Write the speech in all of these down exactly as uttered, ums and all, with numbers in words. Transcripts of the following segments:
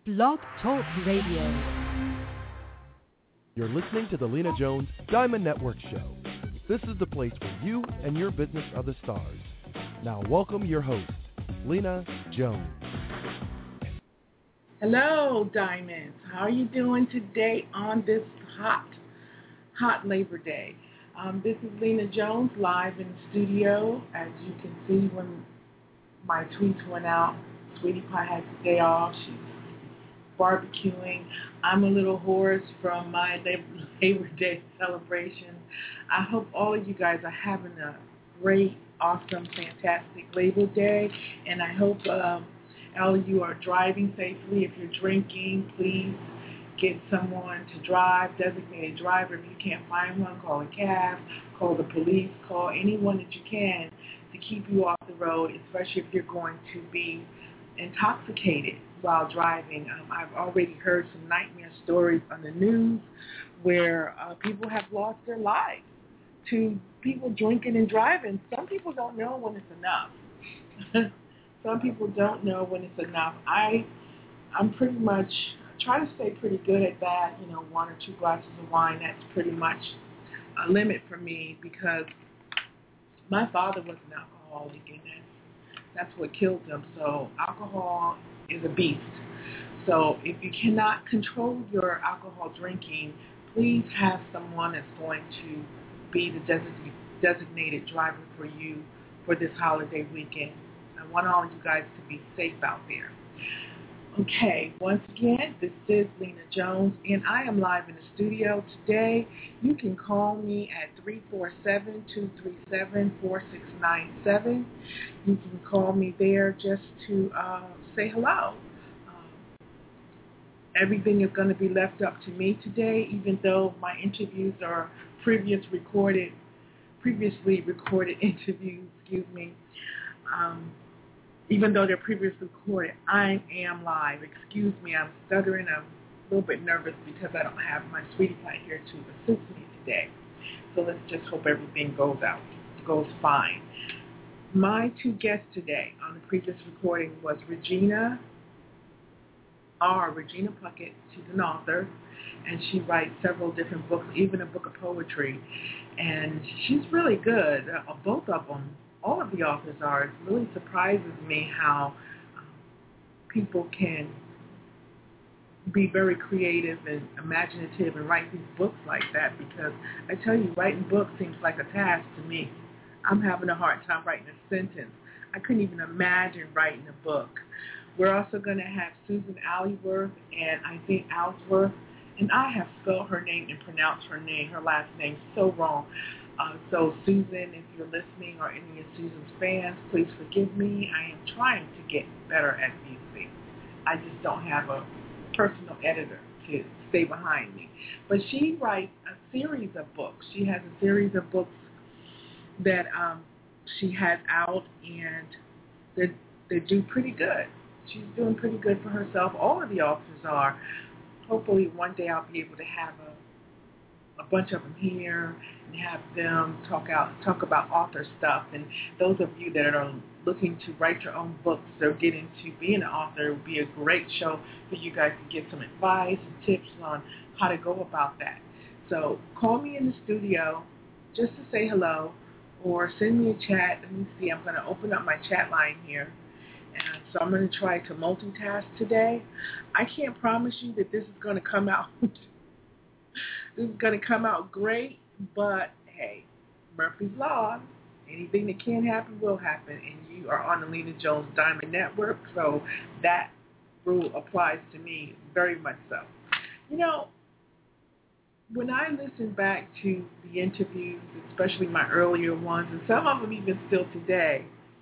Blog Talk Radio. You're listening to the Lena Jones Diamond Network Show. This is the place where you and your business are the stars. Now welcome your host, Lena Jones. Hello, Diamonds. How are you doing today on this hot, hot Labor Day? Um, this is Lena Jones live in the studio. As you can see when my tweets went out, Sweetie Pie has the day off. She's barbecuing. I'm a little hoarse from my Labor Day celebration. I hope all of you guys are having a great, awesome, fantastic Labor Day, and I hope um, all of you are driving safely. If you're drinking, please get someone to drive, designated driver. If you can't find one, call a cab, call the police, call anyone that you can to keep you off the road, especially if you're going to be intoxicated while driving. Um, I've already heard some nightmare stories on the news where uh, people have lost their lives to people drinking and driving. Some people don't know when it's enough. Some people don't know when it's enough. I, I'm pretty much, I try to stay pretty good at that. You know, one or two glasses of wine, that's pretty much a limit for me because my father was an alcoholic, and that's, that's what killed him. So alcohol is a beast. So if you cannot control your alcohol drinking, please have someone that's going to be the designated, designated driver for you for this holiday weekend. I want all of you guys to be safe out there. Okay, once again, this is Lena Jones, and I am live in the studio today. You can call me at three four seven, two three seven, four six nine seven. You can call me there just to uh, say hello. Um, everything is going to be left up to me today, even though my interviews are previous recorded, previously recorded interviews, excuse me. Um, Even though they're previously recorded, I am live. Excuse me, I'm stuttering. I'm a little bit nervous because I don't have my Sweetie Pie here to assist me today. So let's just hope everything goes out, goes fine. My two guests today on the previous recording was Regina R. Regina Puckett. She's an author, and she writes several different books, even a book of poetry. And she's really good, uh, both of them. All of the authors are. It really surprises me how um, people can be very creative and imaginative and write these books like that, because I tell you, writing books seems like a task to me. I'm having a hard time writing a sentence. I couldn't even imagine writing a book. We're also going to have Susan Alleyworth and I think Ellsworth, and I have spelled her name and pronounced her name, her last name, so wrong. Uh, so, Susan, if you're listening or any of Susan's fans, please forgive me. I am trying to get better at music. I just don't have a personal editor to stay behind me. But she writes a series of books. She has a series of books that um, she has out, and they they do pretty good. She's doing pretty good for herself. All of the authors are. Hopefully, one day I'll be able to have a, a bunch of them here and have them talk out, talk about author stuff. And those of you that are looking to write your own books or get into being an author, it would be a great show for you guys to get some advice and tips on how to go about that. So call me in the studio just to say hello, or send me a chat. Let me see, I'm going to open up my chat line here. And so I'm going to try to multitask today. I can't promise you that this is going to come out this is going to come out great, but hey, Murphy's Law, anything that can happen will happen, and you are on the Lena Jones Diamond Network, so that rule applies to me very much so. You know, when I listen back to the interviews, especially my earlier ones, and some of them even still today,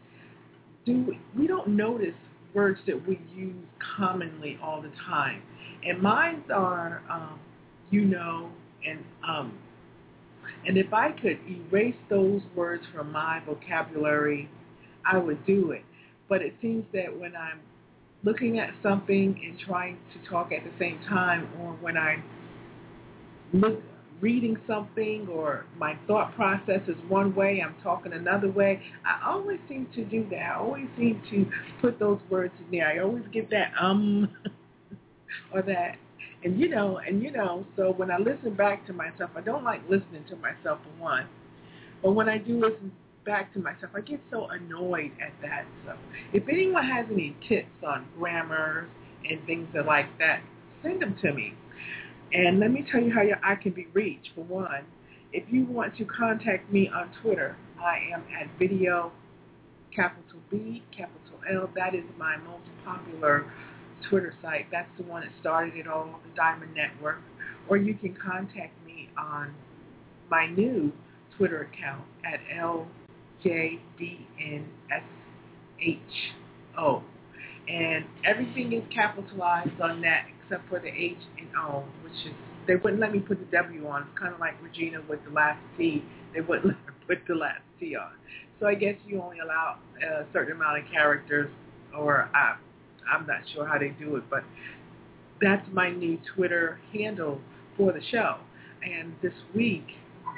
do we don't notice words that we use commonly all the time. And mine are, um, you know, and um, and if I could erase those words from my vocabulary, I would do it. But it seems that when I'm looking at something and trying to talk at the same time, or when I'm look, reading something, or my thought process is one way, I'm talking another way, I always seem to do that. I always seem to put those words in there. I always get that um or that. And you know, and you know, so when I listen back to myself, I don't like listening to myself for one. But when I do listen back to myself, I get so annoyed at that. So if anyone has any tips on grammar and things that like that, send them to me. And let me tell you how I can be reached. For one, if you want to contact me on Twitter, I am at video capital B, capital L. That is my most popular Twitter site. That's the one that started it all, the Diamond Network. Or you can contact me on my new Twitter account at L J D N S H O. And everything is capitalized on that except for the H and O, which is, they wouldn't let me put the W on. It's kind of like Regina with the last T. They wouldn't let me put the last T on. So I guess you only allow a certain amount of characters, or I, I'm not sure how they do it, but that's my new Twitter handle for the show. And this week,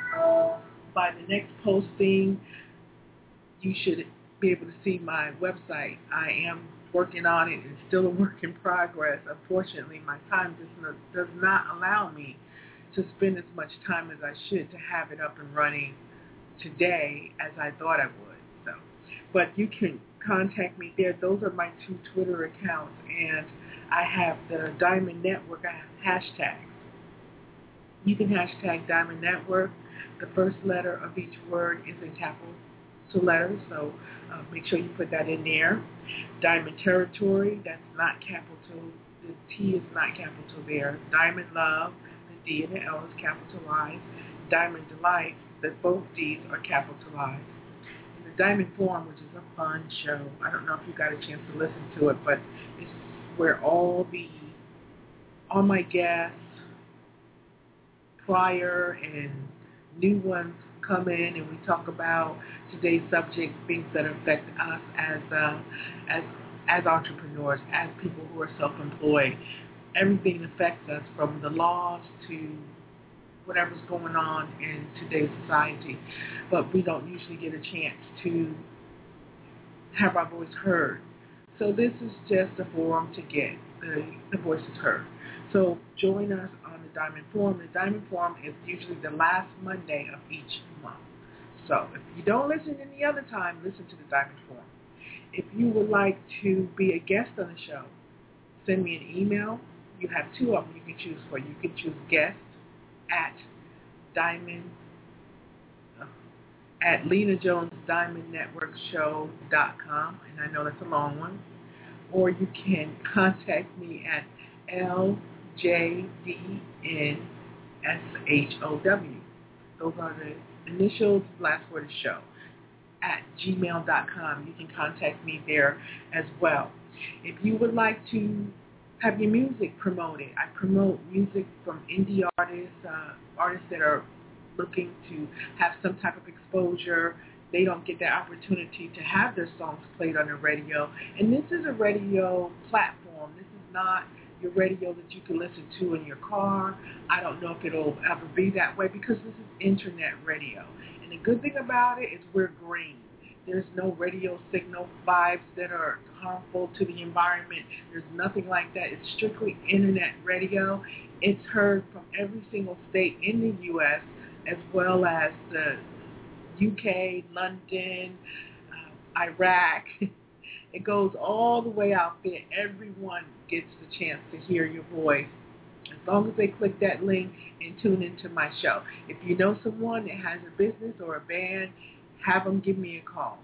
by the next posting, you should be able to see my website. I am working on it. It's still a work in progress. Unfortunately, my time does not, does not allow me to spend as much time as I should to have it up and running today as I thought I would. So, but you can contact me there. Those are my two Twitter accounts, and I have the Diamond Network. I have hashtags. You can hashtag Diamond Network. The first letter of each word is in capital letters, so uh, make sure you put that in there. Diamond Territory, that's not capital. The T is not capital there. Diamond Love, the D and the L is capitalized. Diamond Delight, that both D's are capitalized. And the Diamond Forum, which is a fun show. I don't know if you got a chance to listen to it, but it's where all the all my guests, prior and new ones, come in and we talk about today's subject, things that affect us as uh, as as entrepreneurs, as people who are self-employed. Everything affects us, from the laws to whatever's going on in today's society. But we don't usually get a chance to have our voice heard. So this is just a forum to get the, the voices heard. So join us on the Diamond Forum. The Diamond Forum is usually the last Monday of each month. So if you don't listen any other time, listen to the Diamond Forum. If you would like to be a guest on the show, send me an email. You have two of them you can choose for. You can choose guest at Diamond, uh, at Lena Jones Diamond Network Show dot com, and I know that's a long one. Or you can contact me at L J D N S H O W. Those are the initials, last word of show, at gmail dot com. You can contact me there as well. If you would like to have your music promoted, I promote music from indie artists, uh, artists that are looking to have some type of exposure. They don't get that opportunity to have their songs played on the radio. And this is a radio platform. This is not your radio that you can listen to in your car. I don't know if it'll ever be that way because this is internet radio. And the good thing about it is we're green. There's no radio signal vibes that are harmful to the environment. There's nothing like that. It's strictly internet radio. It's heard from every single state in the U S as well as the U K, London, uh, Iraq. It goes all the way out there. Everyone gets the chance to hear your voice as long as they click that link and tune into my show. If you know someone that has a business or a band, have them give me a call.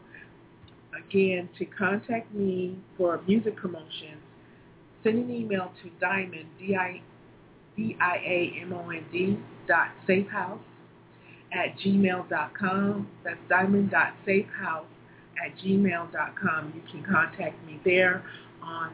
Again, to contact me for music promotions, send an email to Diamond, D I A M O N D, dot safehouse at gmail dot com. That's diamond dot safehouse at gmail dot com. You can contact me there on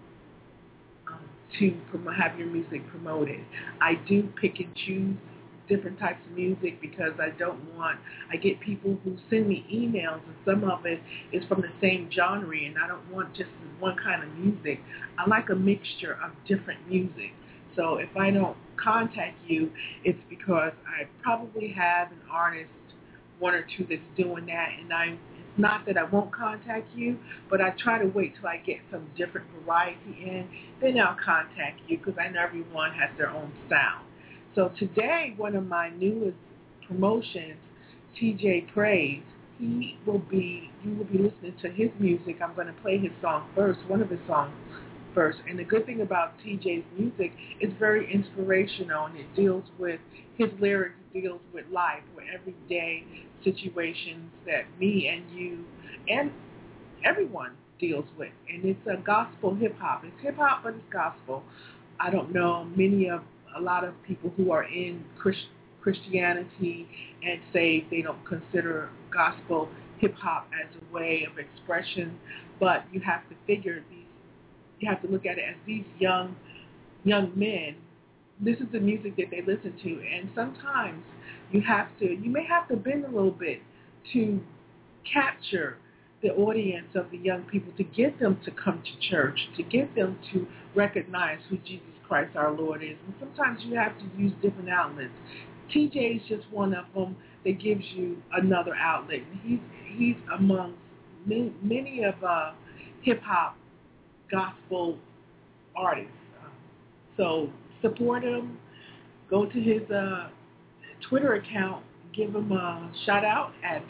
um, to promote, have your music promoted. I do pick and choose different types of music because I don't want, I get people who send me emails and some of it is from the same genre and I don't want just one kind of music. I like a mixture of different music. So if I don't contact you, it's because I probably have an artist, one or two that's doing that, and I Not that I won't contact you, but I try to wait till I get some different variety in. Then I'll contact you because I know everyone has their own sound. So today, one of my newest promotions, T J Praise, he will be, you will be listening to his music. I'm going to play his song first, one of his songs first. And the good thing about T J's music is very inspirational, and it deals with, his lyrics deals with life, with everyday situations that me and you and everyone deals with. And it's a gospel hip-hop. It's hip-hop, but it's gospel. I don't know many of, a lot of people who are in Christ, Christianity and say they don't consider gospel hip-hop as a way of expression, but you have to figure these, you have to look at it as these young, young men, this is the music that they listen to, and sometimes you have to, you may have to bend a little bit to capture the audience of the young people, to get them to come to church, to get them to recognize who Jesus Christ our Lord is. And sometimes you have to use different outlets. T J is just one of them that gives you another outlet. He's he's among many, many of uh, hip-hop gospel artists. So support him. Go to his uh, Twitter account. Give him a shout out at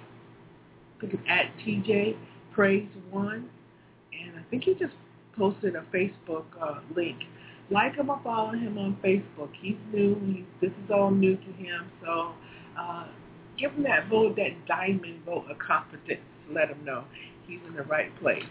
at T J Praise One, and I think he just posted a Facebook uh, link. Like him or follow him on Facebook. He's new. He's, this is all new to him. So uh, give him that vote, that diamond vote of confidence. Let him know he's in the right place.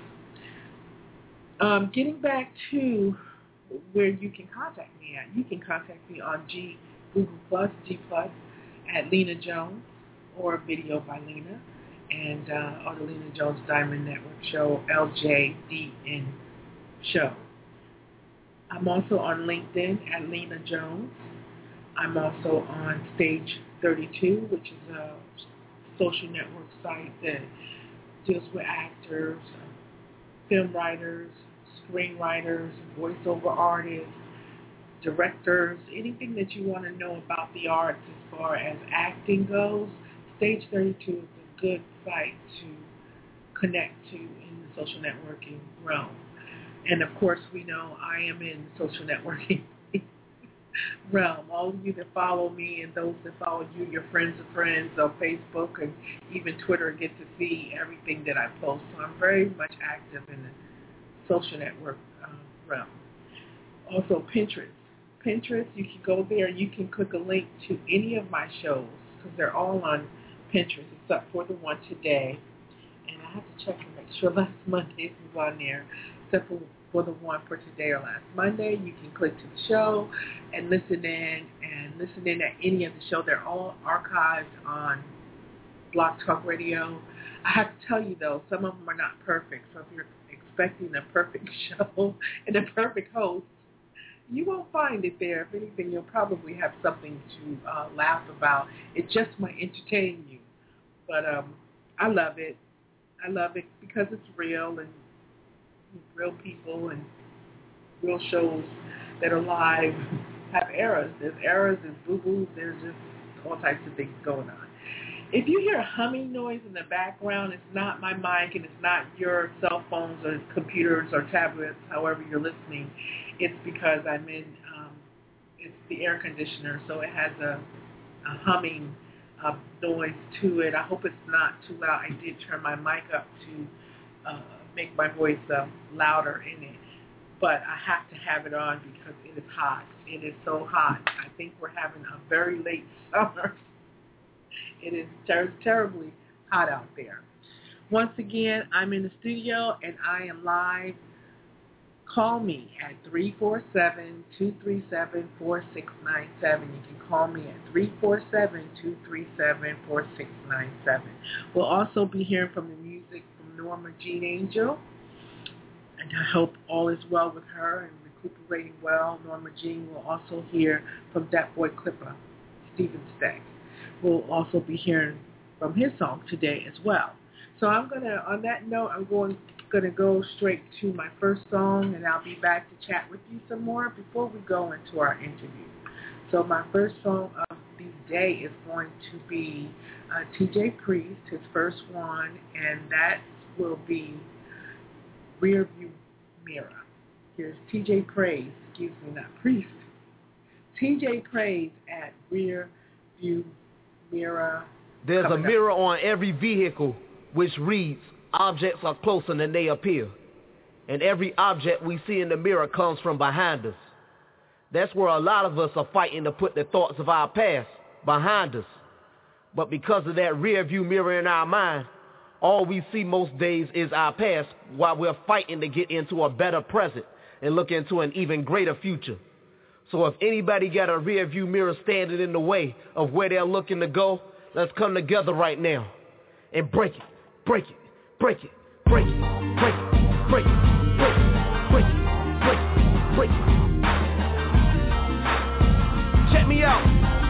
Um, getting back to where you can contact me at, you can contact me on G Google Plus, G Plus, at Lena Jones, or Video by Lena, and uh, or the Lena Jones Diamond Network Show, L J D N Show. I'm also on LinkedIn at Lena Jones. I'm also on Stage thirty-two, which is a social network site that deals with actors, film writers, screenwriters, voiceover artists, directors, anything that you want to know about the arts as far as acting goes. Stage thirty-two is a good site to connect to in the social networking realm. And, of course, we know I am in the social networking realm. All of you that follow me and those that follow you, your friends of friends on Facebook and even Twitter, get to see everything that I post. So I'm very much active in the social network um, realm. Also, Pinterest. Pinterest, you can go there and you can click a link to any of my shows because they're all on Pinterest except for the one today. And I have to check and make sure last Monday was on there, except for, for the one for today or last Monday. You can click to the show and listen in and listen in at any of the show. They're all archived on Blog Talk Radio. I have to tell you, though, some of them are not perfect. So if you're expecting a perfect show and a perfect host, you won't find it there. If anything, you'll probably have something to uh, laugh about. It just might entertain you. But um, I love it. I love it because it's real and real people and real shows that are live have errors. There's errors, there's boo-boos, there's just all types of things going on. If you hear a humming noise in the background, it's not my mic and it's not your cell phones or computers or tablets, however you're listening. It's because I'm in, um, it's the air conditioner, so it has a, a humming uh, noise to it. I hope it's not too loud. I did turn my mic up to uh, make my voice uh, louder in it, but I have to have it on because it is hot. It is so hot. I think we're having a very late summer. It is ter- terribly hot out there. Once again, I'm in the studio and I am live. Call me at three four seven, two three seven, four six nine seven. You can call me at three four seven, two three seven, four six nine seven. We'll also be hearing from the music from Norma Jean Angel. And I hope all is well with her and recuperating well. Norma Jean will also hear from that boy Clipper, Stephen Stack. We'll also be hearing from his song today as well. So I'm going to, on that note, I'm going going to go straight to my first song, and I'll be back to chat with you some more before we go into our interview. So my first song of these today is going to be uh, T J Priest, his first one, and that will be Rear View Mirror. Here's T J Praise, excuse me, not Priest. T J Praise at Rear View Mirror. There's a Coming mirror up. on every vehicle which reads, objects are closer than they appear. And every object we see in the mirror comes from behind us. That's where a lot of us are fighting to put the thoughts of our past behind us. But because of that rear view mirror in our mind, all we see most days is our past while we're fighting to get into a better present and look into an even greater future. So if anybody got a rear view mirror standing in the way of where they're looking to go, let's come together right now and break it, break it, break it, break it, break it, break it, break it, break it, break it, break it. Check me out.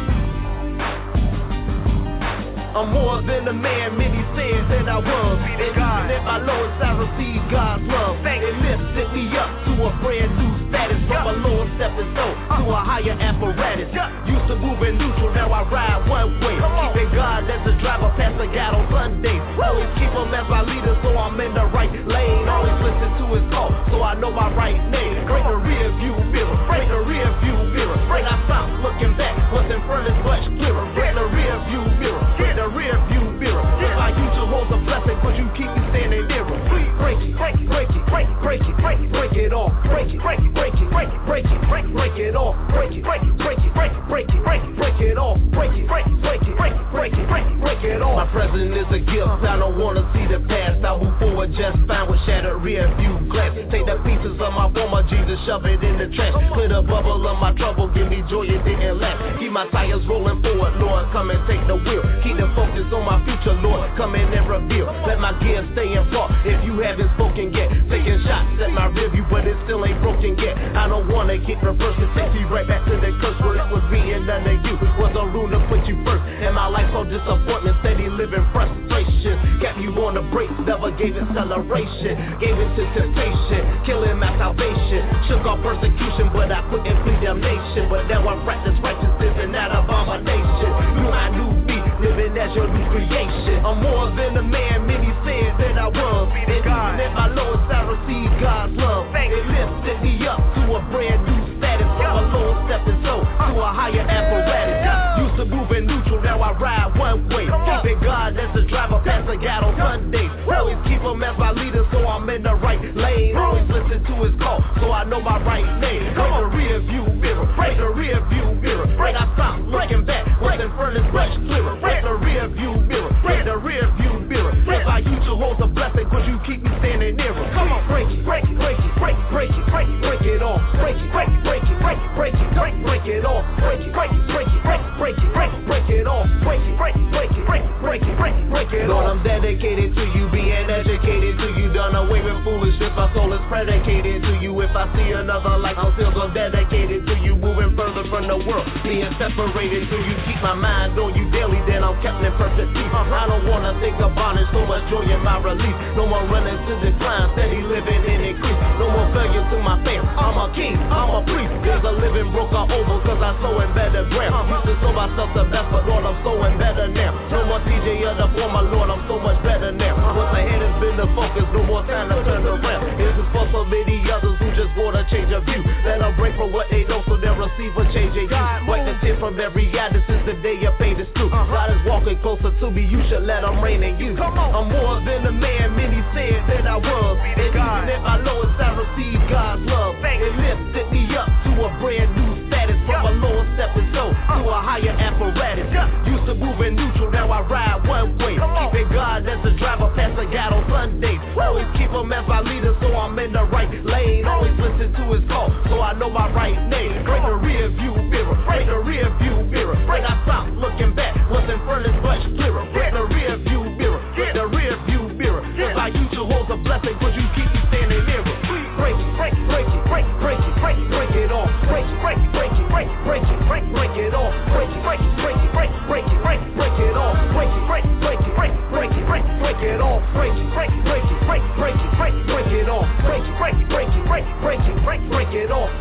I'm more than a man, many said that I was. And even at my lowest, I received God's love. It lifted me up to a brand new status. From a lower stepping stone to a higher apparatus. Used to move in neutral, now I ride one way. Keeping God as the driver, past the God on Sundays. Always keep him as my leader, so I'm in the right lane. Always listen to his call, so I know my right name. Break the rear view mirror, break the rear view mirror. Break I stop looking back, what's in front is much clearer. Break the rear view mirror, break the rear view mirror. If I use to hold the blessing, could you keep me standing nearer? Break it, break it, break it, break it, break it, break it, break it off. Break it, break it, break it, break it, break it, break it, break it off. Break it, break it, break it, break it, break it, break it, break it off. Break it, break it, break it, break it, break it, break it, break it off. My present is a gift. I don't wanna see the past. I move forward just fine with shattered rear view glass. Take the pieces of my former Jesus, shove it in the trash. Clear the bubble of my trouble, give me joy, it didn't last. Keep my tires rolling forward, Lord, come and take the wheel. Keep the focus on my future, Lord, come in and reveal. Let my gears stay in park if you haven't spoken yet. Taking shots at my rear view, but it still ain't broken yet. I don't wanna get reversed, it takes me right back to the curse where it was being done to you. Was a rule to put you first, and my life so disappointment, steady living frustration. Kept you on the brakes, never gave it celebration. Gave it to temptation, killing my salvation. Shook off persecution, but I couldn't plead damnation. But now I practice righteousness and not abomination. You my new me, living as your new creation. I'm more than a man, many said that I was. And even at my lowest, I received God's love. It lifted me up to a brand new status. From a lower stepping stone to a higher apparatus. Used to move in neutral, now I ride one way. Keeping God as the driver, past the God on Sundays. Always keep him as my leader, so I'm in the right lane. Always listen to his call, so I know my right name. Break the rear view mirror, break the rear view mirror. Break I stop looking back, what's in front is much clearer. Break the rear view mirror, break the rear view mirror. If I use to hold the blessing, could you keep me standing nearer? Come on, break it, break it, break it, break it, break it, break it, break it off. Break it, break it, break it, break it, break it, break it, break it off. Break it, break it, break it, break it, break it, break it, break it off. Break it, break it, break it, break it, break it, break it, break it off. Lord, I'm dedicated to you, being educated to you. Done away with foolishness, my soul is predicated to you. If I see another life, I'm still so dedicated to you. Moving further from the world, being separated to you. Keep my mind on you daily, then I'm kept in perfect peace. I don't wanna think of bondage, so much joy in my release. No more running to decline, steady living in increase. No more failure to my fans, I'm a king, I'm a priest. Cause a living broke are over, cause I sow in better ground. Used to sow myself the best, but Lord, I'm sowing better now. No more T J of the former, Lord, I'm so much better now. What's ahead has been the focus, no more time to turn around. This is for so many others who just wanna change a view. Let them break from what they know so they'll receive a change in you. Wipe the tear from every eye, this is the day your pain is through. God is walking closer to me, you should let him reign in you. I'm more than a man, many said that I was. And even at my lowest, I received God's love. It lifted me up to a brand new status. From a lower stepping stone to a higher apparatus. Used to move in neutral, now I ride one way. Keeping God as the driver, past the God on Sundays. Always keep him as my leader, so I'm in the right lane. Always listen to his call, so I know my right name. Break the rear view mirror, break the rear view mirror. Break I stop looking back, what's in front is much clearer. Break the rear view mirror, break the rear view mirror. If I use to hold the blessing, could you keep me standing nearer? Break it, break it, break it, break it, break it, break it, break it off. Break it, break it, break it, break it, break it, break it, break it off. Break it, break it, break it, break it, break it, break it, break it off. Break it, break it, break it, break it, break it, break it, break it off. Break it, break it, break it, break it, break it, break it, break it off. Break it, break it, break it, break it, break it, break it, break it off.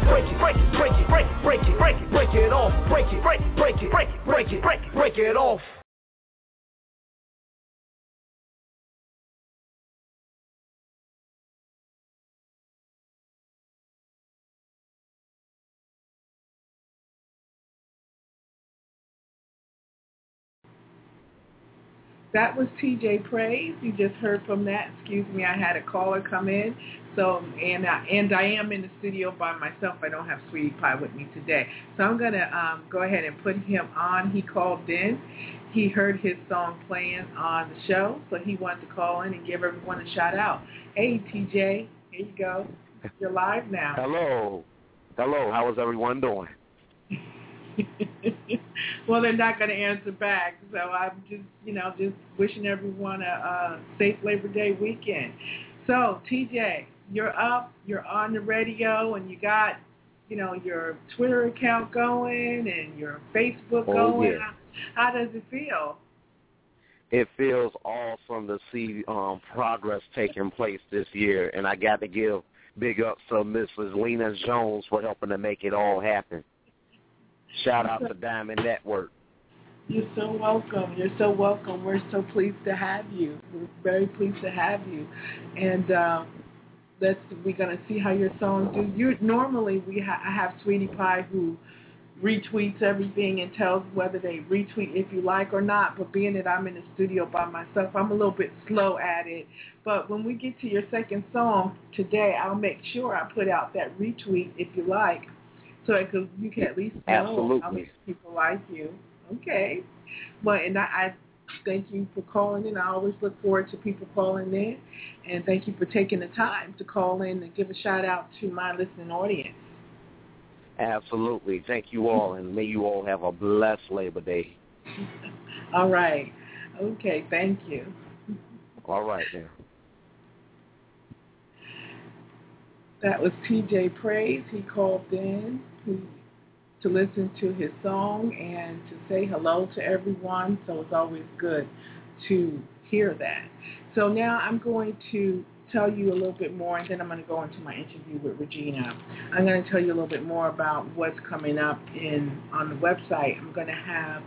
break it, break it, break it, break it, break it, break it, break it off, break it, break it, break it, break it, break it, break it, break it off. That was T J Praise. You just heard from that. Excuse me, I had a caller come in. So, and I, and I am in the studio by myself. I don't have Sweetie Pie with me today. So I'm going to um, go ahead and put him on. He called in. He heard his song playing on the show, so he wanted to call in and give everyone a shout out. Hey, T J, here you go. You're live now. Hello. Hello. How is everyone doing? Well, they're not going to answer back, so I'm just, you know, just wishing everyone a, a safe Labor Day weekend. So, T J, you're up, you're on the radio, and you got, you know, your Twitter account going and your Facebook oh, going. Yeah. How, how does it feel? It feels awesome to see um, progress taking place this year, and I got to give big ups to Missus Lena Jones for helping to make it all happen. Shout out to Diamond Network. You're so welcome. You're so welcome. We're so pleased to have you. We're very pleased to have you. And uh, let's, we're going to see how your songs do. You Normally, we ha- I have Sweetie Pie who retweets everything and tells whether they retweet if you like or not. But being that I'm in the studio by myself, I'm a little bit slow at it. But when we get to your second song today, I'll make sure I put out that retweet if you like. So you can at least know Absolutely. how many people like you. Okay. Well, and I, I thank you for calling in. I always look forward to people calling in. And thank you for taking the time to call in and give a shout out to my listening audience. Absolutely. Thank you all, and may you all have a blessed Labor Day. All right. Okay, thank you. All right, then. That was T J Praise. He called in to listen to his song and to say hello to everyone. So it's always good to hear that. So now I'm going to tell you a little bit more, and then I'm going to go into my interview with Regina. I'm going to tell you a little bit more about what's coming up in on the website. I'm going to have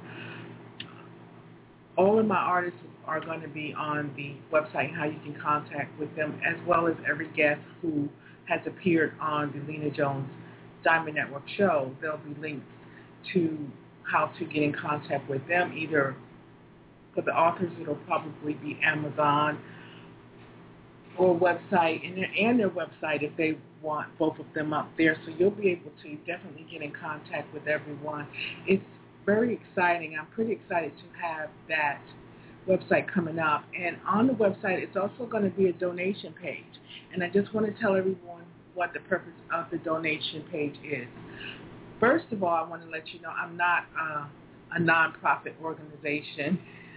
all of my artists are going to be on the website, how you can contact with them, as well as every guest who has appeared on the Lena Jones Diamond Network show. There'll be links to how to get in contact with them. Either for the authors, it'll probably be Amazon or website, and their, and their website if they want both of them up there. So you'll be able to definitely get in contact with everyone. It's very exciting. I'm pretty excited to have that website coming up. And on the website, it's also going to be a donation page. And I just want to tell everyone what the purpose of the donation page is. First of all, I want to let you know I'm not uh, a nonprofit organization.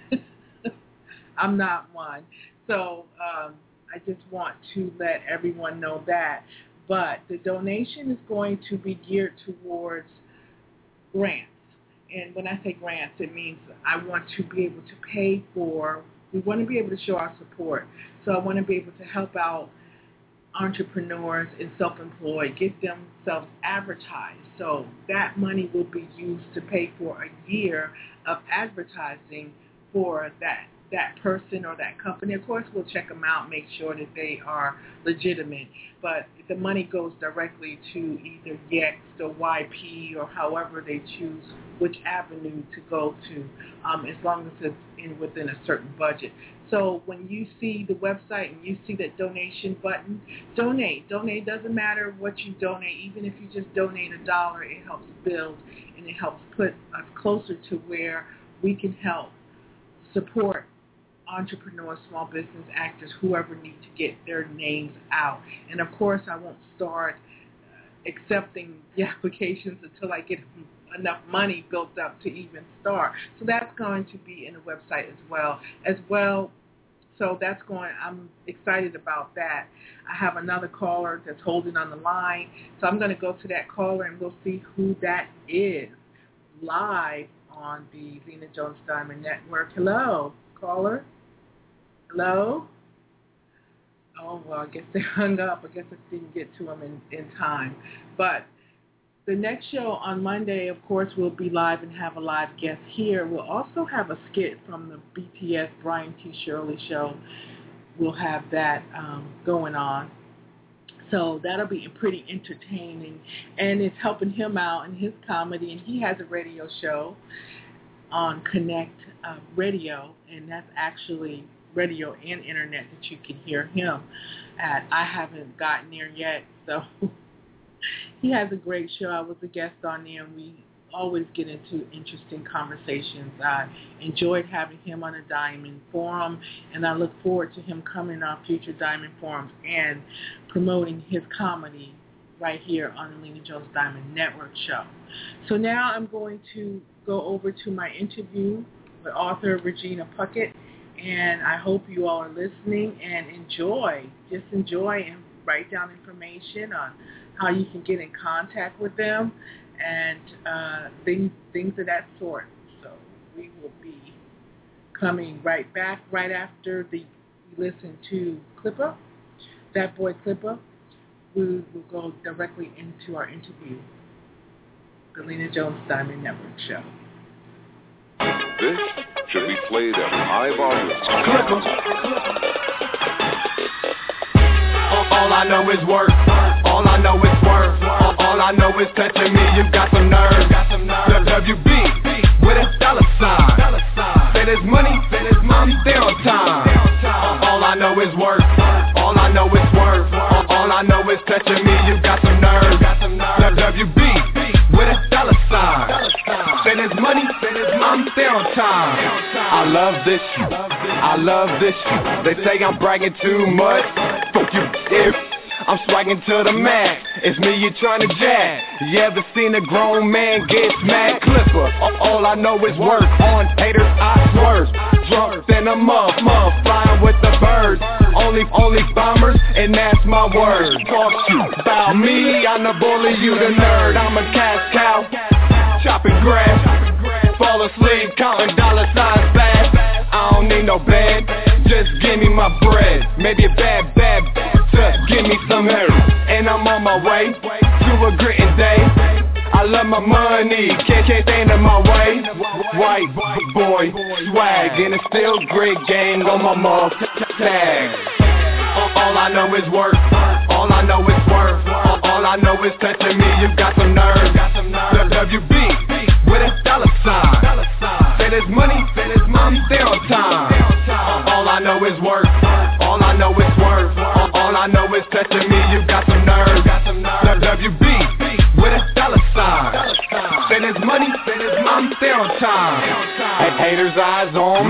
I'm not one. So um, I just want to let everyone know that. But the donation is going to be geared towards grants. And when I say grants, it means I want to be able to pay for, we want to be able to show our support. So I want to be able to help out entrepreneurs and self-employed, get themselves advertised. So that money will be used to pay for a year of advertising for that that person or that company. Of course, we'll check them out, make sure that they are legitimate. But the money goes directly to either Yext or Y P or however they choose which avenue to go to, um, as long as it's in within a certain budget. So when you see the website and you see that donation button, donate. Donate. Doesn't matter what you donate. Even if you just donate a dollar, it helps build and it helps put us closer to where we can help support entrepreneurs, small business actors, whoever need to get their names out. And of course, I won't start accepting the applications until I get enough money built up to even start. So that's going to be in the website as well. As well, so that's going, I'm excited about that. I have another caller that's holding on the line. So I'm going to go to that caller and we'll see who that is live on the Lena Jones Diamond Network. Hello, caller. Hello? Oh, well, I guess they hung up. I guess I didn't get to them in, in time. But the next show on Monday, of course, we'll be live and have a live guest here. We'll also have a skit from the B T S Brian T. Shirley show. We'll have that um, going on. So that'll be pretty entertaining, and it's helping him out in his comedy. And he has a radio show on Connect uh, Radio, and that's actually radio and internet that you can hear him at. I haven't gotten there yet, so he has a great show. I was a guest on there, and we always get into interesting conversations. I enjoyed having him on a Diamond Forum, and I look forward to him coming on future Diamond Forums and promoting his comedy right here on the Lena Jones Diamond Network show. So now I'm going to go over to my interview with author Regina Puckett, and I hope you all are listening and enjoy. Just enjoy and write down information on how you can get in contact with them and uh, things things of that sort. So we will be coming right back right after the we listen to Clipper, That Boy Clipper. We will go directly into our interview, the Lena Jones Diamond Network show. This should be played at high volume. All I know is work. All I know is work. All I know is touching me. You got some nerve. W B with a dollar sign. Say there's money. I'm there on time. All I know is work. All I know is work. All I know is touching me. You got some nerve. W B with a dollar sign. Say there's money. I'm there on time. I love this shit. I love this shit. They say I'm bragging too much. Fuck you, if I'm swagging to the max. It's me you trying to jack. You ever seen a grown man get smacked? Clipper, all I know is work. On haters I swerve. Drunk than a muff, muff, flying with the birds. Only, only bombers, and that's my word. Talk shit about me, I'm the bully, you the nerd. I'm a cash cow, chopping grass. Fall asleep, counting dollar signs fast. I don't need no bed, just give me my bread. Maybe a bad, bad, just give me some herb. And I'm on my way to a gritting day. I love my money, can't, can't stand in my way. White boy, swag, and it's still grit gang on my mouth tag. All I know is work, all I know is work. All I know is touching me, you got some nerve. W B with a dollar sign. Say there's money, I'm there on time. All I know is work, all I know is work. All I know is touching me, you got some nerve. W B with a dollar sign. Say there's money, I'm there on time. Haters' eyes on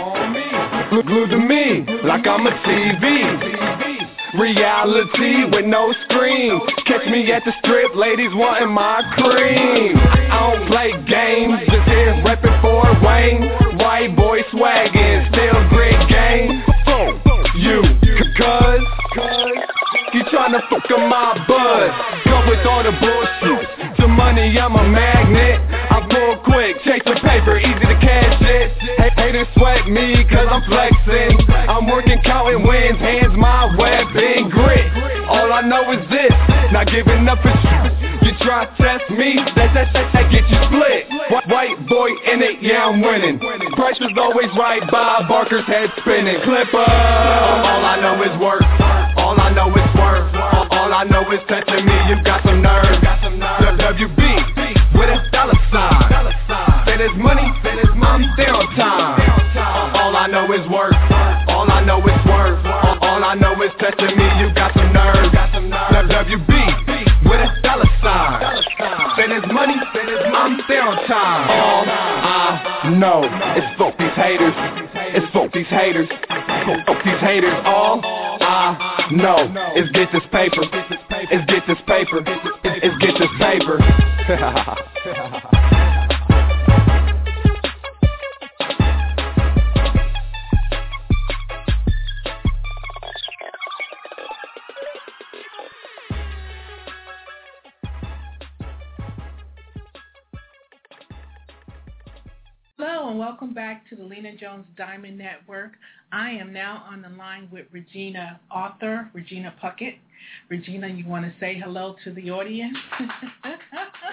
me, glued to me like I'm a T V. Reality with no screen. Catch me at the strip, ladies wanting my cream. I don't play games, just here reppin' for Wayne. White boy swaggin', still great game. You, cuz you tryna fuck up my buzz. Go with all the bullshit. To money, I'm a magnet. I pull quick, chase the paper, easy to cash it. Haters sweat me, cause I'm flexing. I'm working, counting wins, hands my weapon, grit. All I know is this, not giving up a shit. You try to test me, that, that, that, that get you split. White boy in it, yeah I'm winning. Price is always right, Bob Barker's head spinning. Clipper, all I know is work. All I know is work. All I know is touching me, you got some nerve. W B with a dollar sign. Say there's money, I'm there on time. All I know is work. All I know is work. All I know is touching me, you got some nerve. W B with a dollar sign. Say there's money, I'm there on time. All I know is fuck these haters. It's fuck these haters. Fuck these haters. All I know is get this paper. Is get this paper. Is get this paper. Hello and welcome back to the Lena Jones Diamond Network. I am now on the line with Regina, author Regina Puckett. Regina, you want to say hello to the audience?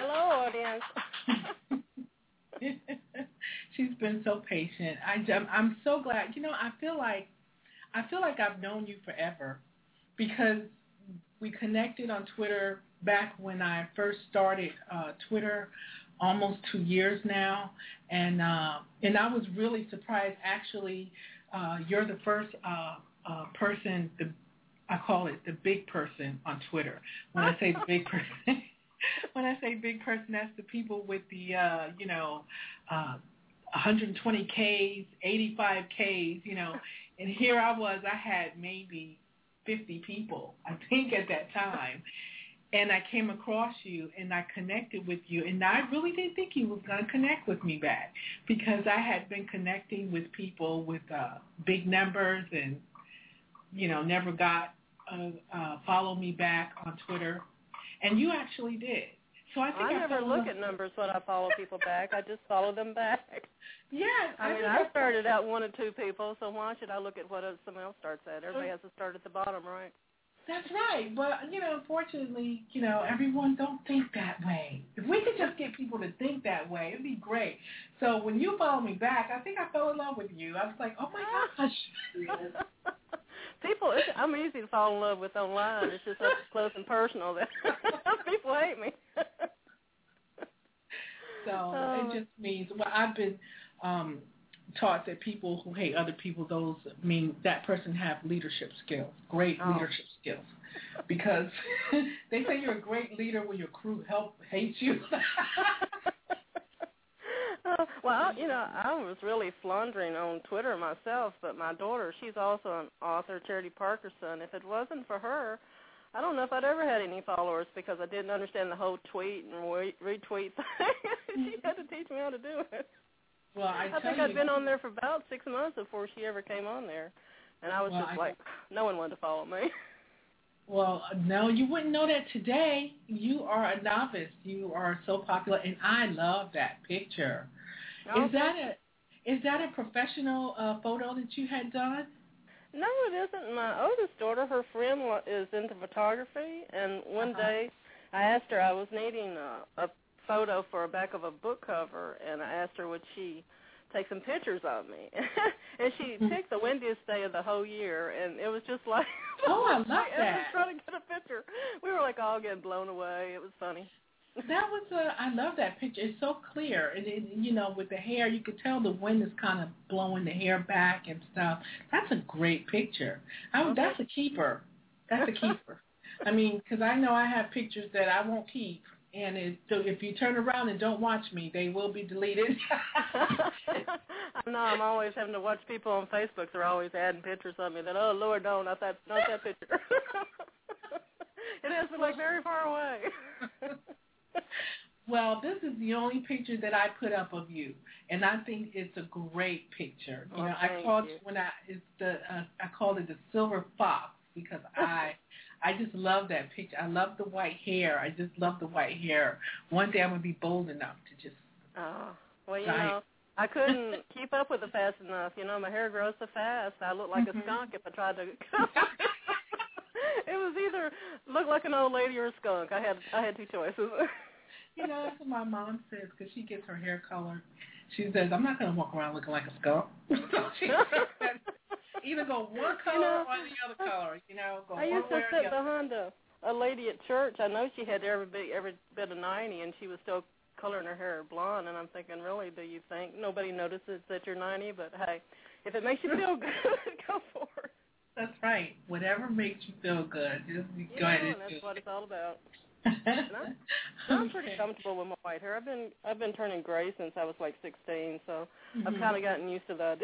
just been so patient. I, I'm so glad. You know, I feel like I feel like I've known you forever because we connected on Twitter back when I first started uh, Twitter, almost two years now, and uh, and I was really surprised. Actually, uh, you're the first uh, uh, person. The I call it the big person on Twitter. When I say the big person, when I say big person, that's the people with the uh, you know. Uh, one hundred twenty Ks, eighty-five Ks, you know, and here I was, I had maybe fifty people, I think, at that time, and I came across you, and I connected with you, and I really didn't think you was going to connect with me back, because I had been connecting with people with uh, big numbers, and, you know, never got uh, uh, follow me back on Twitter, and you actually did. So I, think I, I never look at numbers when I follow people back. I just follow them back. Yes. I, I mean, I started out one or two people, so why should I look at what someone else starts at? Everybody has to start at the bottom, right? That's right. But, you know, unfortunately, you know, everyone don't think that way. If we could just get people to think that way, it'd be great. So when you followed me back, I think I fell in love with you. I was like, oh, my gosh. People, it's, I'm easy to fall in love with online. It's just up close and personal that people hate me. So oh. It just means, well, I've been um, taught that people who hate other people, those mean that person have leadership skills, great oh. leadership skills. Because they say you're a great leader when your crew help hates you. Uh, well, you know, I was really floundering on Twitter myself, but my daughter, she's also an author, Charity Parkerson. If it wasn't for her, I don't know if I'd ever had any followers because I didn't understand the whole tweet and re- retweet thing. She had to teach me how to do it. Well, I, I think you, I'd been on there for about six months before she ever came on there, and I was well, just I, like, no one wanted to follow me. Well, no, you wouldn't know that today. You are a novice. You are so popular, and I love that picture. Okay. Is that a is that a professional uh, photo that you had done? No, it isn't. My oldest daughter, her friend is into photography, and one uh-huh. day I asked her, I was needing a, a photo for the back of a book cover, and I asked her would she take some pictures of me. And she picked the windiest day of the whole year, and it was just like, oh, I love that. Trying to get a picture. We were like all getting blown away. It was funny. That was a, I love that picture. It's so clear. And, it, you know, with the hair, you could tell the wind is kind of blowing the hair back and stuff. That's a great picture. I, okay. That's a keeper. That's a keeper. I mean, because I know I have pictures that I won't keep. And it, so if you turn around and don't watch me, they will be deleted. I know. I'm always having to watch people on Facebook. They're always adding pictures of me that, oh, Lord, no, not that, not that picture. It has to look very far away. Well, this is the only picture that I put up of you, and I think it's a great picture. You well, know, I called you. when I it's the uh, I called it the silver fox because I I just love that picture. I love the white hair. I just love the white hair. One day I'm gonna be bold enough to just. Oh, well, you know, I couldn't keep up with it fast enough. You know, my hair grows so fast. I look like mm-hmm. a skunk if I tried to. It was either look like an old lady or a skunk. I had I had two choices. You know, that's what my mom says because she gets her hair colored. She says, I'm not going to walk around looking like a skunk. So she says, either go one color you know, or the other color. You know, go I one used to way sit or the behind a, a lady at church. I know she had every bit, every bit of ninety, and she was still coloring her hair blonde. And I'm thinking, really, do you think nobody notices that you're ninety? But, hey, if it makes you feel good, go for it. That's right. Whatever makes you feel good, just you go know, ahead and that's do what it. it's all about. I'm, I'm pretty comfortable with my white hair. I've been I've been turning gray since I was like sixteen, so mm-hmm. I've kind of gotten used to that.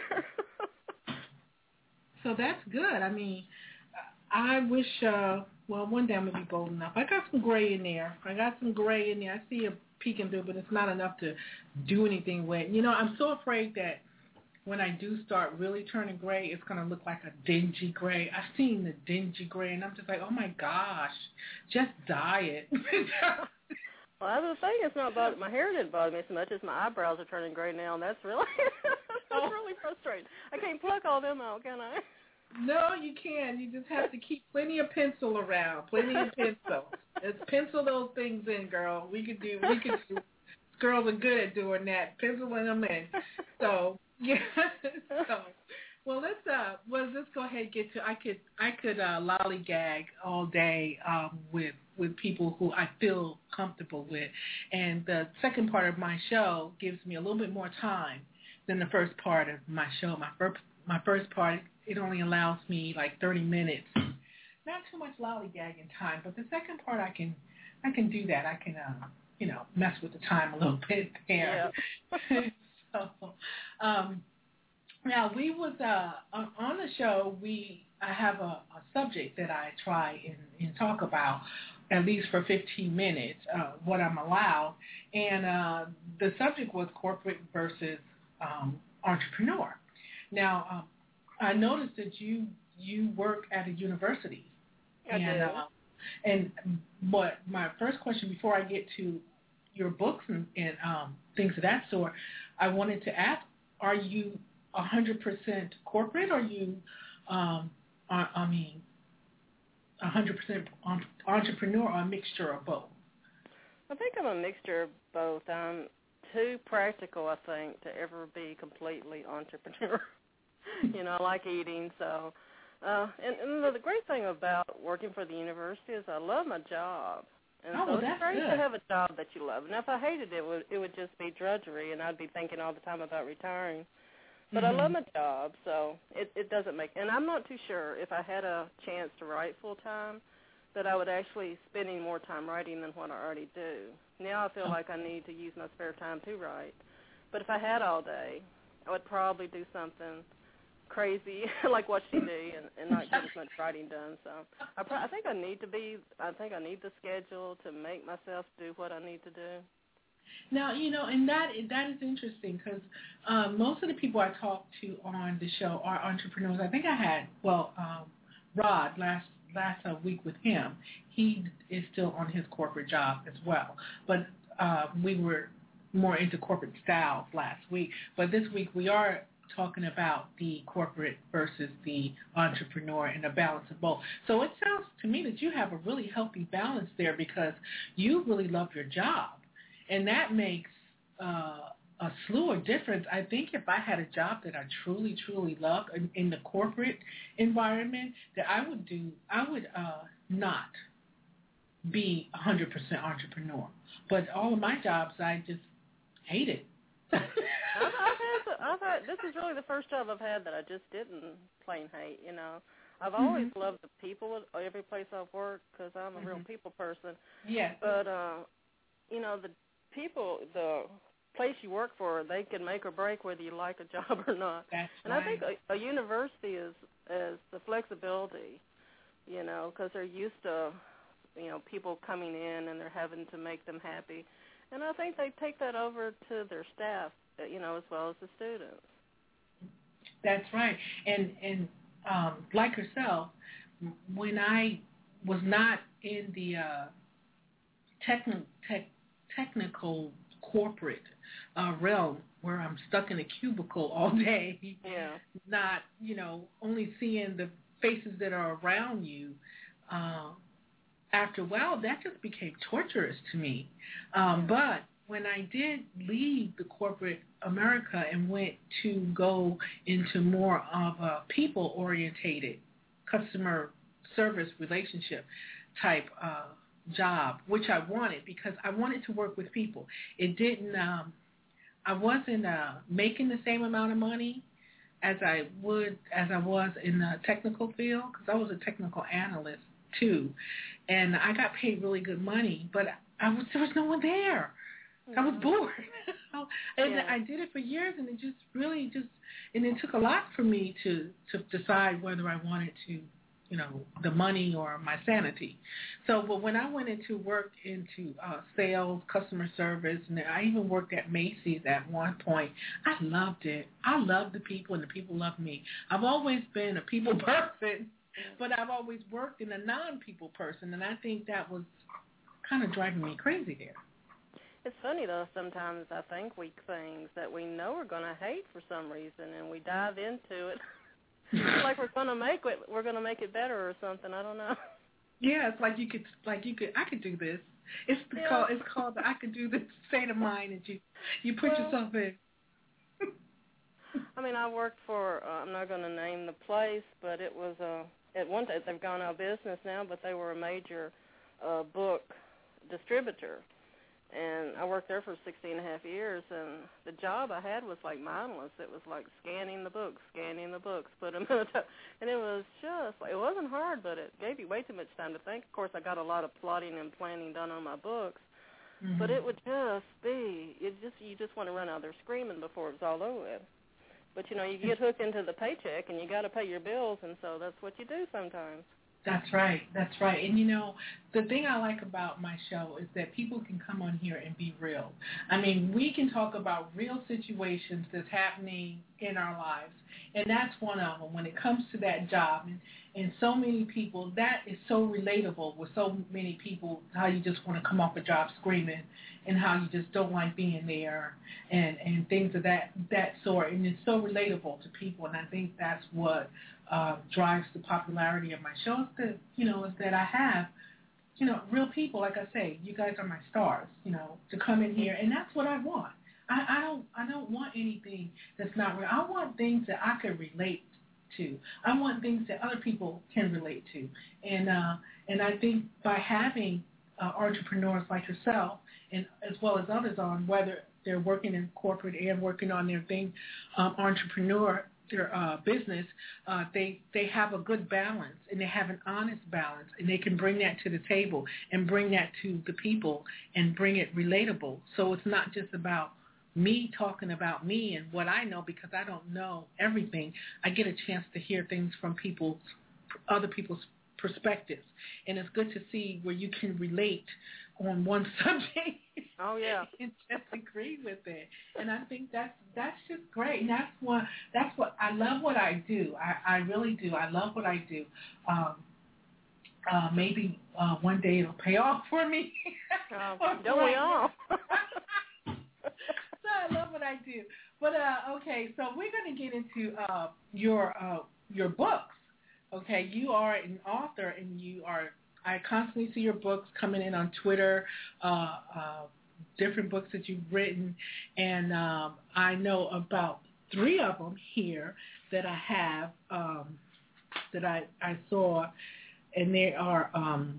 So that's good. I mean, I wish. Uh, well, one day I'm gonna be bold enough. I got some gray in there. I got some gray in there. I see it peeking through, but it's not enough to do anything with. You know, I'm so afraid that when I do start really turning gray, it's going to look like a dingy gray. I've seen the dingy gray, and I'm just like, oh, my gosh, just dye it. Well, I was saying it's not bother- my hair didn't bother me so much as my eyebrows are turning gray now, and that's really that's really frustrating. I can't pluck all them out, can I? No, you can. You just have to keep plenty of pencil around, plenty of pencil. Let's pencil those things in, girl. We could do, we could do girls are good at doing that, penciling them in. So yeah. so well, let's uh, well let's go ahead and get to. I could I could uh, lollygag all day um, with with people who I feel comfortable with, and the second part of my show gives me a little bit more time than the first part of my show. My first my first part, it only allows me like thirty minutes. Not too much lollygagging time, but the second part I can I can do that. I can uh, you know mess with the time a little bit there. Yeah. so um, now we was uh, on the show. We I have a, a subject that I try and, and talk about at least for fifteen minutes. Uh, what I'm allowed, and uh, the subject was corporate versus um, entrepreneur. Now um, I noticed that you you work at a university. I and, do. Uh, and what my first question before I get to your books and, and um, things of that sort, I wanted to ask: are you one hundred percent corporate, or are you, um, I, I mean, one hundred percent entrepreneur, or a mixture of both? I think I'm a mixture of both. I'm too practical, I think, to ever be completely entrepreneur. you know, I like eating, so. Uh, and, and the great thing about working for the university is I love my job. And oh, so well, it's that's great good. to have a job that you love. And if I hated it, it would, it would just be drudgery, and I'd be thinking all the time about retiring. But mm-hmm. I love my job, so it, it doesn't make – and I'm not too sure if I had a chance to write full-time that I would actually spending more time writing than what I already do. Now I feel oh. like I need to use my spare time to write. But if I had all day, I would probably do something – crazy like what she do and, and not get as much writing done. So I, pro- I think I need to be, I think I need the schedule to make myself do what I need to do. Now, you know, and that that is interesting because um, most of the people I talk to on the show are entrepreneurs. I think I had, well, um, Rod last last uh, week with him. He is still on his corporate job as well. But uh, we were more into corporate styles last week. But this week we are talking about the corporate versus the entrepreneur and the balance of both. So it sounds to me that you have a really healthy balance there because you really love your job. And that makes uh, a slew of difference. I think if I had a job that I truly, truly loved in, in the corporate environment, that I would do, I would uh, not be one hundred percent entrepreneur. But all of my jobs, I just hated. I've, I've had, I've had, this is really the first job I've had that I just didn't plain hate, you know. I've always mm-hmm. loved the people at every place I've worked because I'm a mm-hmm. real people person. Yeah. But, uh, you know, the people, the place you work for, they can make or break whether you like a job or not. That's and right. I think a, a university is, is the flexibility, you know, because they're used to, you know, people coming in and they're having to make them happy. And I think they take that over to their staff, you know, as well as the students. That's right. And and um, like yourself, when I was not in the uh, techni- tech, technical corporate uh, realm where I'm stuck in a cubicle all day, yeah. not, you know, only seeing the faces that are around you, uh, after a while, that just became torturous to me. Um, but when I did leave the corporate America and went to go into more of a people-orientated customer service relationship type uh, job, which I wanted because I wanted to work with people. It didn't, um, I wasn't uh, making the same amount of money as I would, as I was in the technical field because I was a technical analyst too. And I got paid really good money, but I was, there was no one there. I was bored. and yeah. I did it for years, and it just really just, and it took a lot for me to, to decide whether I wanted to, you know, the money or my sanity. So, but when I went into work into uh, sales, customer service, and I even worked at Macy's at one point, I loved it. I loved the people, and the people loved me. I've always been a people person, but I've always worked in a non-people person, and I think that was kind of driving me crazy there. It's funny, though, sometimes I think we things that we know we're going to hate for some reason, and we dive into it. It's like we're going to make it, we're going to make it better or something. I don't know. Yeah, it's like you could, like you could, I could do this. It's the Yeah. call. It's called the I Could Do This state of mind that you you put Well, yourself in. I mean, I worked for, uh, I'm not going to name the place, but it was, uh, at one time, they've gone out of business now, but they were a major uh, book distributor. And I worked there for sixteen and a half years, and the job I had was like mindless. It was like scanning the books, scanning the books, put them in a t- and it was just, it wasn't hard, but it gave you way too much time to think. Of course, I got a lot of plotting and planning done on my books, mm-hmm. but it would just be, it just you just want to run out there screaming before it was all over with. But, you know, you get hooked into the paycheck, and you got to pay your bills, and so that's what you do sometimes. That's right. That's right. And, you know, the thing I like about my show is that people can come on here and be real. I mean, we can talk about real situations that's happening in our lives, and that's one of them when it comes to that job. And, and so many people, that is so relatable with so many people, how you just want to come off a job screaming and how you just don't like being there and, and things of that, that sort. And it's so relatable to people, and I think that's what uh, drives the popularity of my show is that, you know, is that I have, you know, real people, like I say, you guys are my stars, you know, to come in here, and that's what I want. I, I don't I don't want anything that's not real. I want things that I can relate to. I want things that other people can relate to. And uh, and I think by having uh, entrepreneurs like yourself, and as well as others on, whether they're working in corporate and working on their thing, um, entrepreneur, their uh, business, uh, they they have a good balance, and they have an honest balance, and they can bring that to the table and bring that to the people and bring it relatable. So it's not just about me talking about me and what I know, because I don't know everything. I get a chance to hear things from people's, other people's perspectives, and it's good to see where you can relate on one subject. Oh yeah, and just agree with it. And I think that's that's just great. And that's what that's what I love. What I do, I, I really do. I love what I do. Um, uh, maybe uh, one day it'll pay off for me. Uh, don't we all? So I love what I do. But uh, okay, so we're going to get into uh, your uh, your books. Okay, you are an author, and you are. I constantly see your books coming in on Twitter, uh, uh, different books that you've written, and um, I know about three of them here that I have um, that I, I saw, and they are um,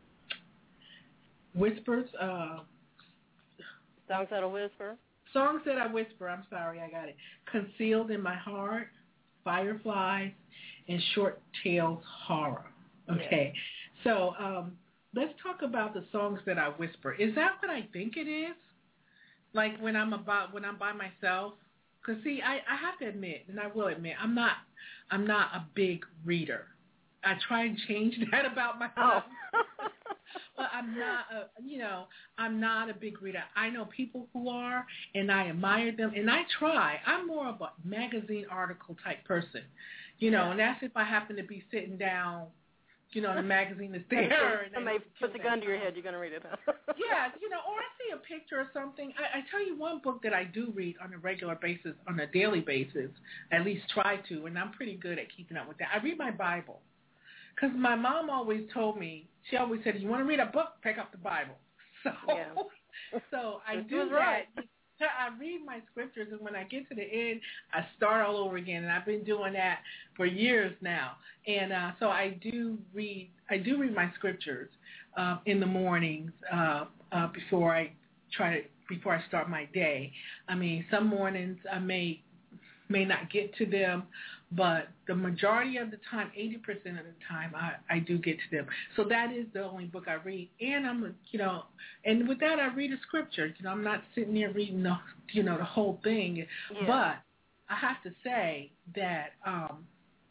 Whispers. Uh, Songs That'll Whisper. Songs That I Whisper. I'm sorry, I got it. Concealed in My Heart, Fireflies, and Short Tales Horror. Okay. Yeah. So um, let's talk about the songs that I whisper. Is that what I think it is? Like when I'm about when I'm by myself? Because see, I, I have to admit, and I will admit, I'm not I'm not a big reader. I try and change that about myself. Oh. But I'm not a you know I'm not a big reader. I know people who are, and I admire them, and I try. I'm more of a magazine article type person, you know, yeah. And that's if I happen to be sitting down. You know, the magazine is there. And somebody puts a gun to your head, you're going to read it. Yeah, you know, or I see a picture or something. I, I tell you one book that I do read on a regular basis, on a daily basis, at least try to, and I'm pretty good at keeping up with that. I read my Bible. Because my mom always told me, she always said, you want to read a book, pick up the Bible. So, yeah. so I do that. Right. I read my scriptures, and when I get to the end, I start all over again, and I've been doing that for years now. And uh, so I do read. I do read my scriptures uh, in the mornings uh, uh, before I try to before I start my day. I mean, some mornings I may may not get to them, but the majority of the time, eighty percent of the time, I, I do get to them. So that is the only book I read. And I'm, you know, and with that, I read a scripture. You know, I'm not sitting there reading the, you know, the whole thing. Yeah. But I have to say that um,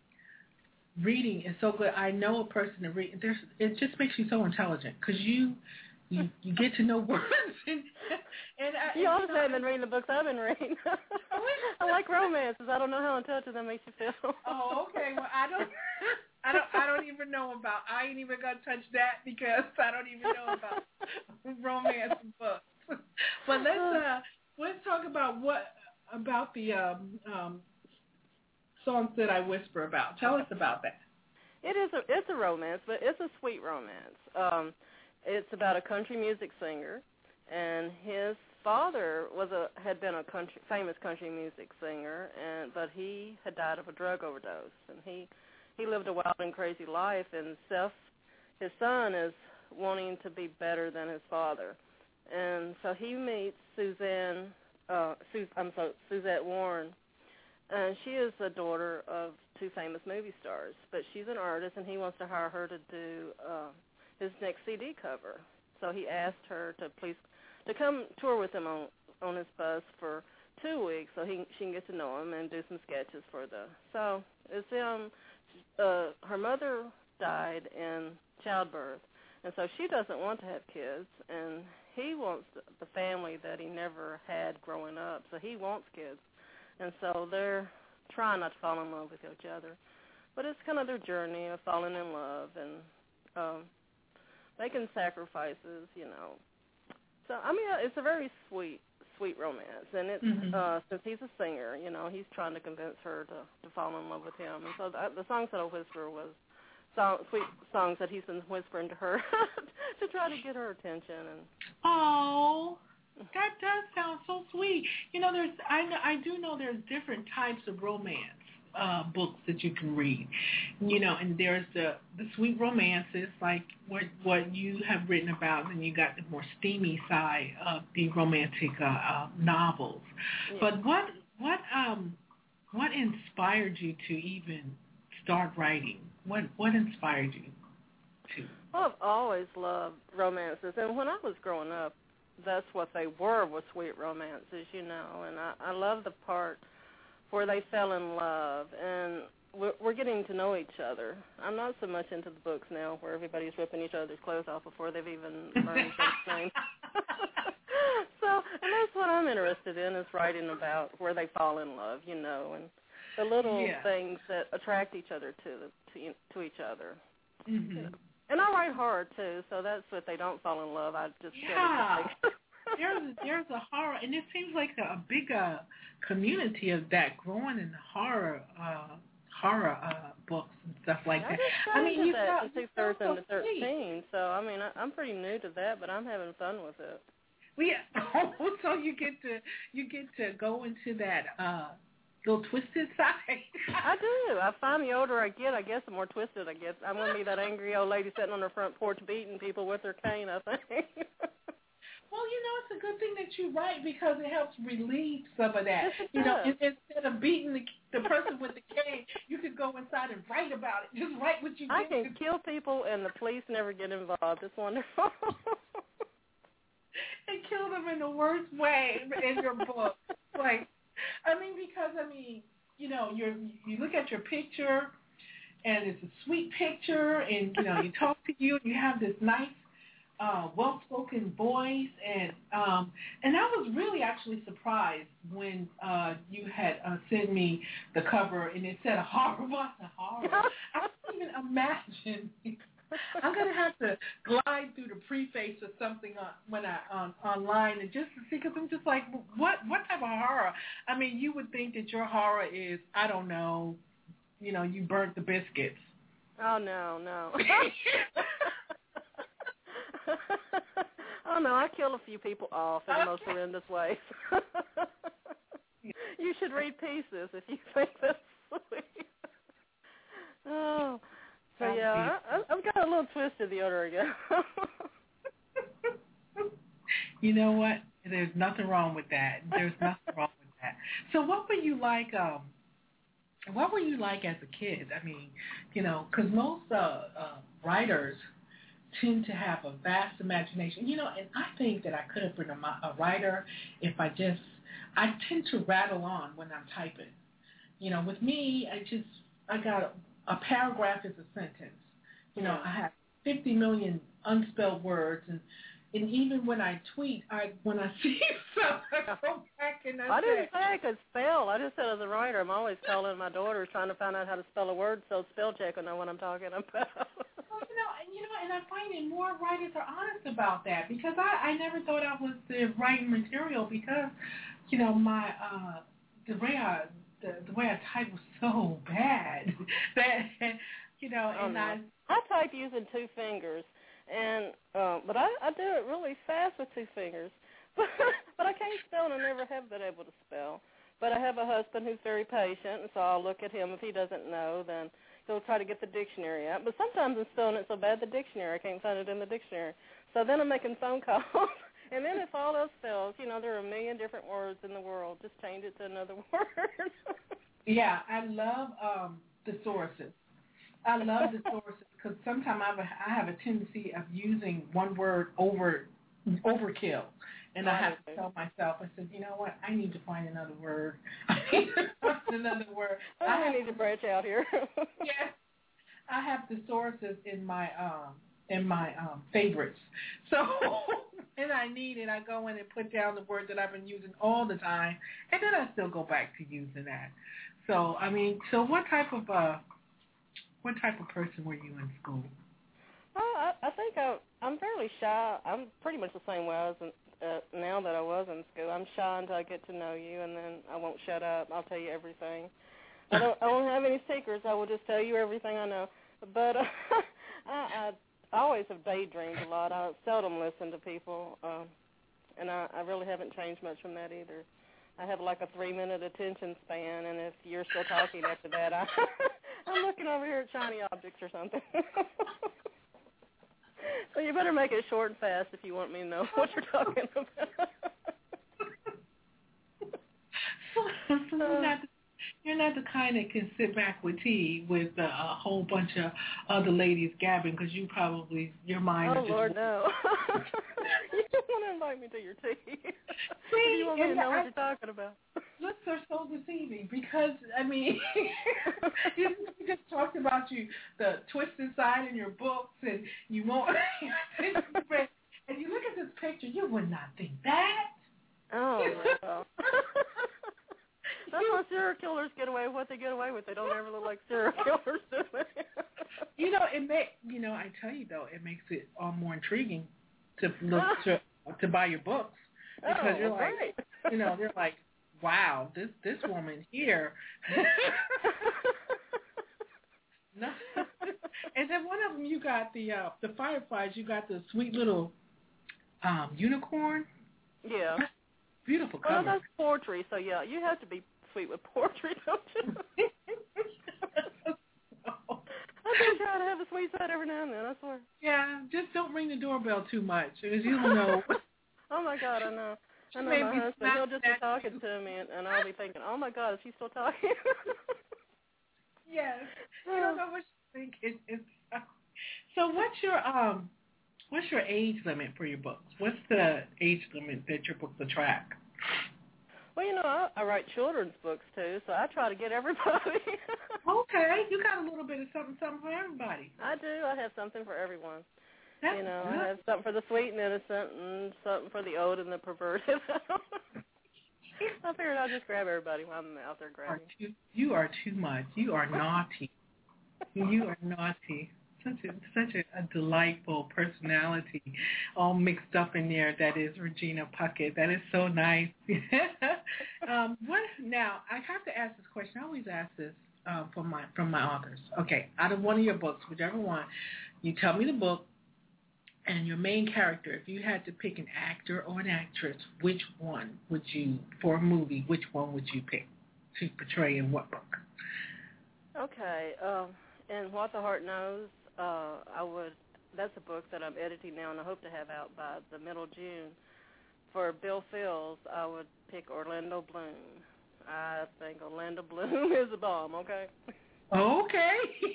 reading is so good. I know a person to read. There's, it just makes you so intelligent because you, you, you get to know words. And, and I, you also haven't been reading the books I've been reading. I like romances. I don't know how intelligent that makes you feel. Oh, okay. Well, I don't, I don't, I don't even know about. I ain't even gonna touch that because I don't even know about romance books. But let's uh, let's talk about what about the um, um, songs that I whisper about. Tell us about that. It is a it's a romance, but it's a sweet romance. Um, it's about a country music singer, and his father was a had been a country, famous country music singer, and but he had died of a drug overdose, and he he lived a wild and crazy life, and Seth, his son, is wanting to be better than his father, and so he meets Suzanne, uh, Su- I'm sorry, Suzette Warren, and she is the daughter of two famous movie stars, but she's an artist, and he wants to hire her to do uh, his next C D cover. So he asked her to please to come tour with him on on his bus for two weeks, so he she can get to know him and do some sketches for the. So it's um, uh, her mother died in childbirth, and so she doesn't want to have kids, and he wants the family that he never had growing up. So he wants kids, and so they're trying not to fall in love with each other, but it's kind of their journey of falling in love and um, making sacrifices, you know. So, I mean, it's a very sweet, sweet romance. And it's, mm-hmm. uh, since he's a singer, you know, he's trying to convince her to, to fall in love with him. And so the, the songs that I whisper was song, sweet songs that he's been whispering to her to try to get her attention. And oh, that does sound so sweet. You know, there's I, know, I do know there's different types of romance uh, books that you can read. You know, and there's the, the sweet romances, like what what you have written about, and you got the more steamy side of the romantic uh, uh, novels. Yeah. But what what um what inspired you to even start writing? What what inspired you to? Well, I've always loved romances, and when I was growing up, that's what they were, was sweet romances, you know. And I, I love the part where they fell in love, and we're, we're getting to know each other. I'm not so much into the books now where everybody's ripping each other's clothes off before they've even learned their name. So, and that's what I'm interested in, is writing about where they fall in love, you know, and the little yeah. things that attract each other to the, to, to each other. Mm-hmm. You know. And I write horror, too, so that's if they don't fall in love, I just yeah. there's, there's a horror, and it seems like a, a big uh, community of that growing in horror uh, horror uh, books and stuff like I that. just I mean, you that got, in two thousand thirteen, so, I mean, I, I'm pretty new to that, but I'm having fun with it. Well, yeah. Oh, so you get to you get to go into that uh, little twisted side. I do. I find the older I get, I guess the more twisted I get. I'm going to be that angry old lady sitting on her front porch beating people with her cane, I think. Well, you know, it's a good thing that you write, because it helps relieve some of that. Yes, it you does. know, instead of beating the, the person with the cane, you could go inside and write about it. Just write what you I did. can to... kill people and the police never get involved. It's wonderful. And kill them in the worst way in your book. Like, I mean, because, I mean, you know, you you look at your picture, and it's a sweet picture, and, you know, you talk to you, and you have this nice, uh, well-spoken voice, and um, and I was really actually surprised when uh, you had uh, sent me the cover, and it said a horror. What's a horror? I couldn't even imagine. I'm gonna have to glide through the preface or something on, when I on online, and just to see, because I'm just like, what what type of horror? I mean, you would think that your horror is, I don't know, you know, you burnt the biscuits. Oh no, no. Oh no, I killed a few people off in the most horrendous ways. You should read Pieces if you think that's sweet. Oh. So, yeah, I, I've got a little twisted the older I go. You know what? There's nothing wrong with that. There's nothing wrong with that. So what were you like, um, what were you like as a kid? I mean, you know, because most uh, uh, writers tend to have a vast imagination. You know, and I think that I could have been a, a writer if I just, I tend to rattle on when I'm typing. You know, with me, I just, I got a, A paragraph is a sentence. You know, I have fifty million unspelled words, and and even when I tweet, I when I see something, I go back and I, I say, didn't say I could spell. I just said as a writer, I'm always calling my daughters trying to find out how to spell a word, so spell check will know what I'm talking about. Well, you know, and you know, and I find that more writers are honest about that, because I, I never thought I was the writing material, because, you know, my uh, the way I. The, the way I type was so bad that, you know, oh, and no. I... I type using two fingers, And uh, but I, I do it really fast with two fingers. But I can't spell, and I never have been able to spell. But I have a husband who's very patient, and so I'll look at him. If he doesn't know, then he'll try to get the dictionary out. But sometimes I'm spelling it so bad, the dictionary, I can't find it in the dictionary. So then I'm making phone calls. And then if all else fails, you know, there are a million different words in the world. Just change it to another word. Yeah, I love um, thesauruses. I love thesauruses because sometimes I have, a, I have a tendency of using one word over overkill. And I have to tell myself, I said, you know what, I need to find another word. I need to find another word. I, I have, need to branch out here. Yes. I have thesauruses in my um in my um favorites. So when I need it, I go in and put down the word that I've been using all the time, and then I still go back to using that. So I mean, so what type of uh what type of person were you in school? Oh, I, I think I, I'm fairly shy. I'm pretty much the same way I was in, uh, now that I was in school. I'm shy until I get to know you, and then I won't shut up. I'll tell you everything. I don't, I don't have any secrets. I will just tell you everything I know. But uh, I, I always have daydreamed a lot. I seldom listen to people, uh, and I, I really haven't changed much from that either. I have like a three-minute attention span, and if you're still talking after that, I, I'm looking over here at shiny objects or something. So you better make it short and fast if you want me to know what you're talking about. So you're, not the, you're not the kind that can sit back with tea with uh, a whole bunch of other ladies gabbing because you probably, your mind oh, is just... Oh, Lord, no. You don't want to invite me to your tea. See, you want me to know I, what you're talking about. Looks are so deceiving because, I mean, you just talked about you, the twisted side in your books, and you won't, and you look at this picture, you would not think that. Oh, no. That's why serial killers get away with what they get away with. They don't ever look like serial killers, do they? You know, it may, you know, I tell you, though, it makes it all more intriguing to look to, to buy your books because oh, you're like, right. you know, they're like, wow, this this woman here. No. And then one of them, you got the uh, the Fireflies. You got the sweet little um, unicorn. Yeah. Beautiful well, cover. Well, that's poetry, so yeah, you have to be sweet with poetry, don't you? I do try to have a sweet side every now and then, I swear. Yeah, just don't ring the doorbell too much, because you don't know. Oh, my God, I know. I know my husband. He'll just be talking to me, and, and I'll be thinking, oh, my God, is she still talking? Yes. You don't know what you think. It, it's, uh, so what's your um, what's your age limit for your books? What's the age limit that your books attract? Well, you know, I, I write children's books, too, so I try to get everybody. Okay. You got a little bit of something, something for everybody. I do. I have something for everyone. That's you know, good. I have something for the sweet and innocent and something for the old and the perverted. I figured I'd just grab everybody while I'm out there grabbing. Too, you are too much. You are naughty. You are naughty. Such a such a, a delightful personality, all mixed up in there. That is Regina Puckett. That is so nice. um, what now? I have to ask this question. I always ask this uh, from my from my authors. Okay, out of one of your books, whichever one, you tell me the book and your main character. If you had to pick an actor or an actress, which one would you for a movie? Which one would you pick to portray in what book? Okay, um, and What the Heart Knows. Uh, I would. That's a book that I'm editing now, and I hope to have out by the middle of June. For Bill Fields, I would pick Orlando Bloom. I think Orlando Bloom is a bomb. Okay. Okay.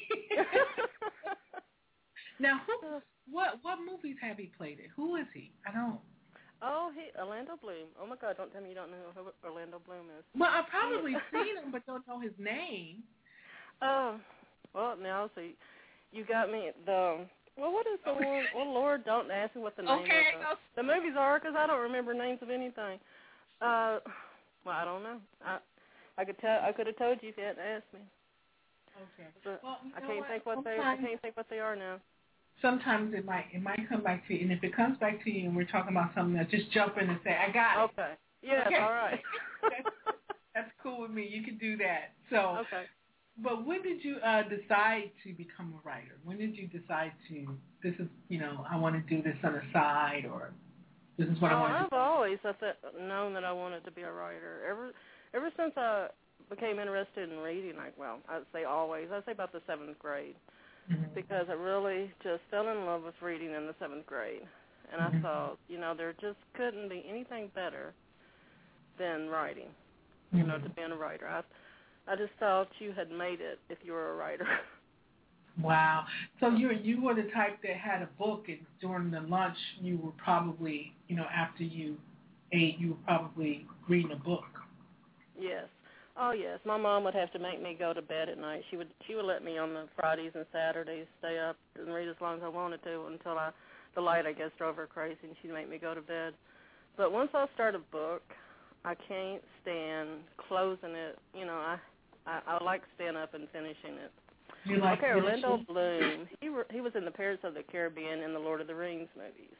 Now, who, what what movies have he played in? Who is he? I don't. Oh, he Orlando Bloom. Oh my God! Don't tell me you don't know who Orlando Bloom is. Well, I've probably seen him, but don't know his name. Oh, well, now see. You got me the, well, what is the one? Well, Lord, don't ask me what the name okay, of the, the movies are because I don't remember names of anything. Uh, well, I don't know. I I could tell. I could have told you if you hadn't asked me. Okay. But well, you I know can't what? think what sometimes, they. I can't think what they are now. Sometimes it might it might come back to you, and if it comes back to you, and we're talking about something else, just jump in and say, "I got it." Okay. Yes. Okay. All right. that's, that's cool with me. You can do that. So. Okay. but when did you uh, decide to become a writer? When did you decide to, this is, you know, I want to do this on the side, or this is what oh, I want to I've do? I've always I th- known that I wanted to be a writer. Ever ever since I became interested in reading, like, well, I'd say always. I'd say about the seventh grade, mm-hmm. because I really just fell in love with reading in the seventh grade. And mm-hmm. I thought, you know, there just couldn't be anything better than writing, you mm-hmm. know, to being a writer. I I just thought you had made it if you were a writer. Wow. So you you were the type that had a book, and during the lunch you were probably, you know, after you ate, you were probably reading a book. Yes. Oh, yes. My mom would have to make me go to bed at night. She would she would let me on the Fridays and Saturdays stay up and read as long as I wanted to until I, the light, I guess, drove her crazy, and she'd make me go to bed. But once I start a book, I can't stand closing it. You know, I I, I like staying up and finishing it. You like okay, finishing? Orlando Bloom. He re, he was in the Pirates of the Caribbean and the Lord of the Rings movies.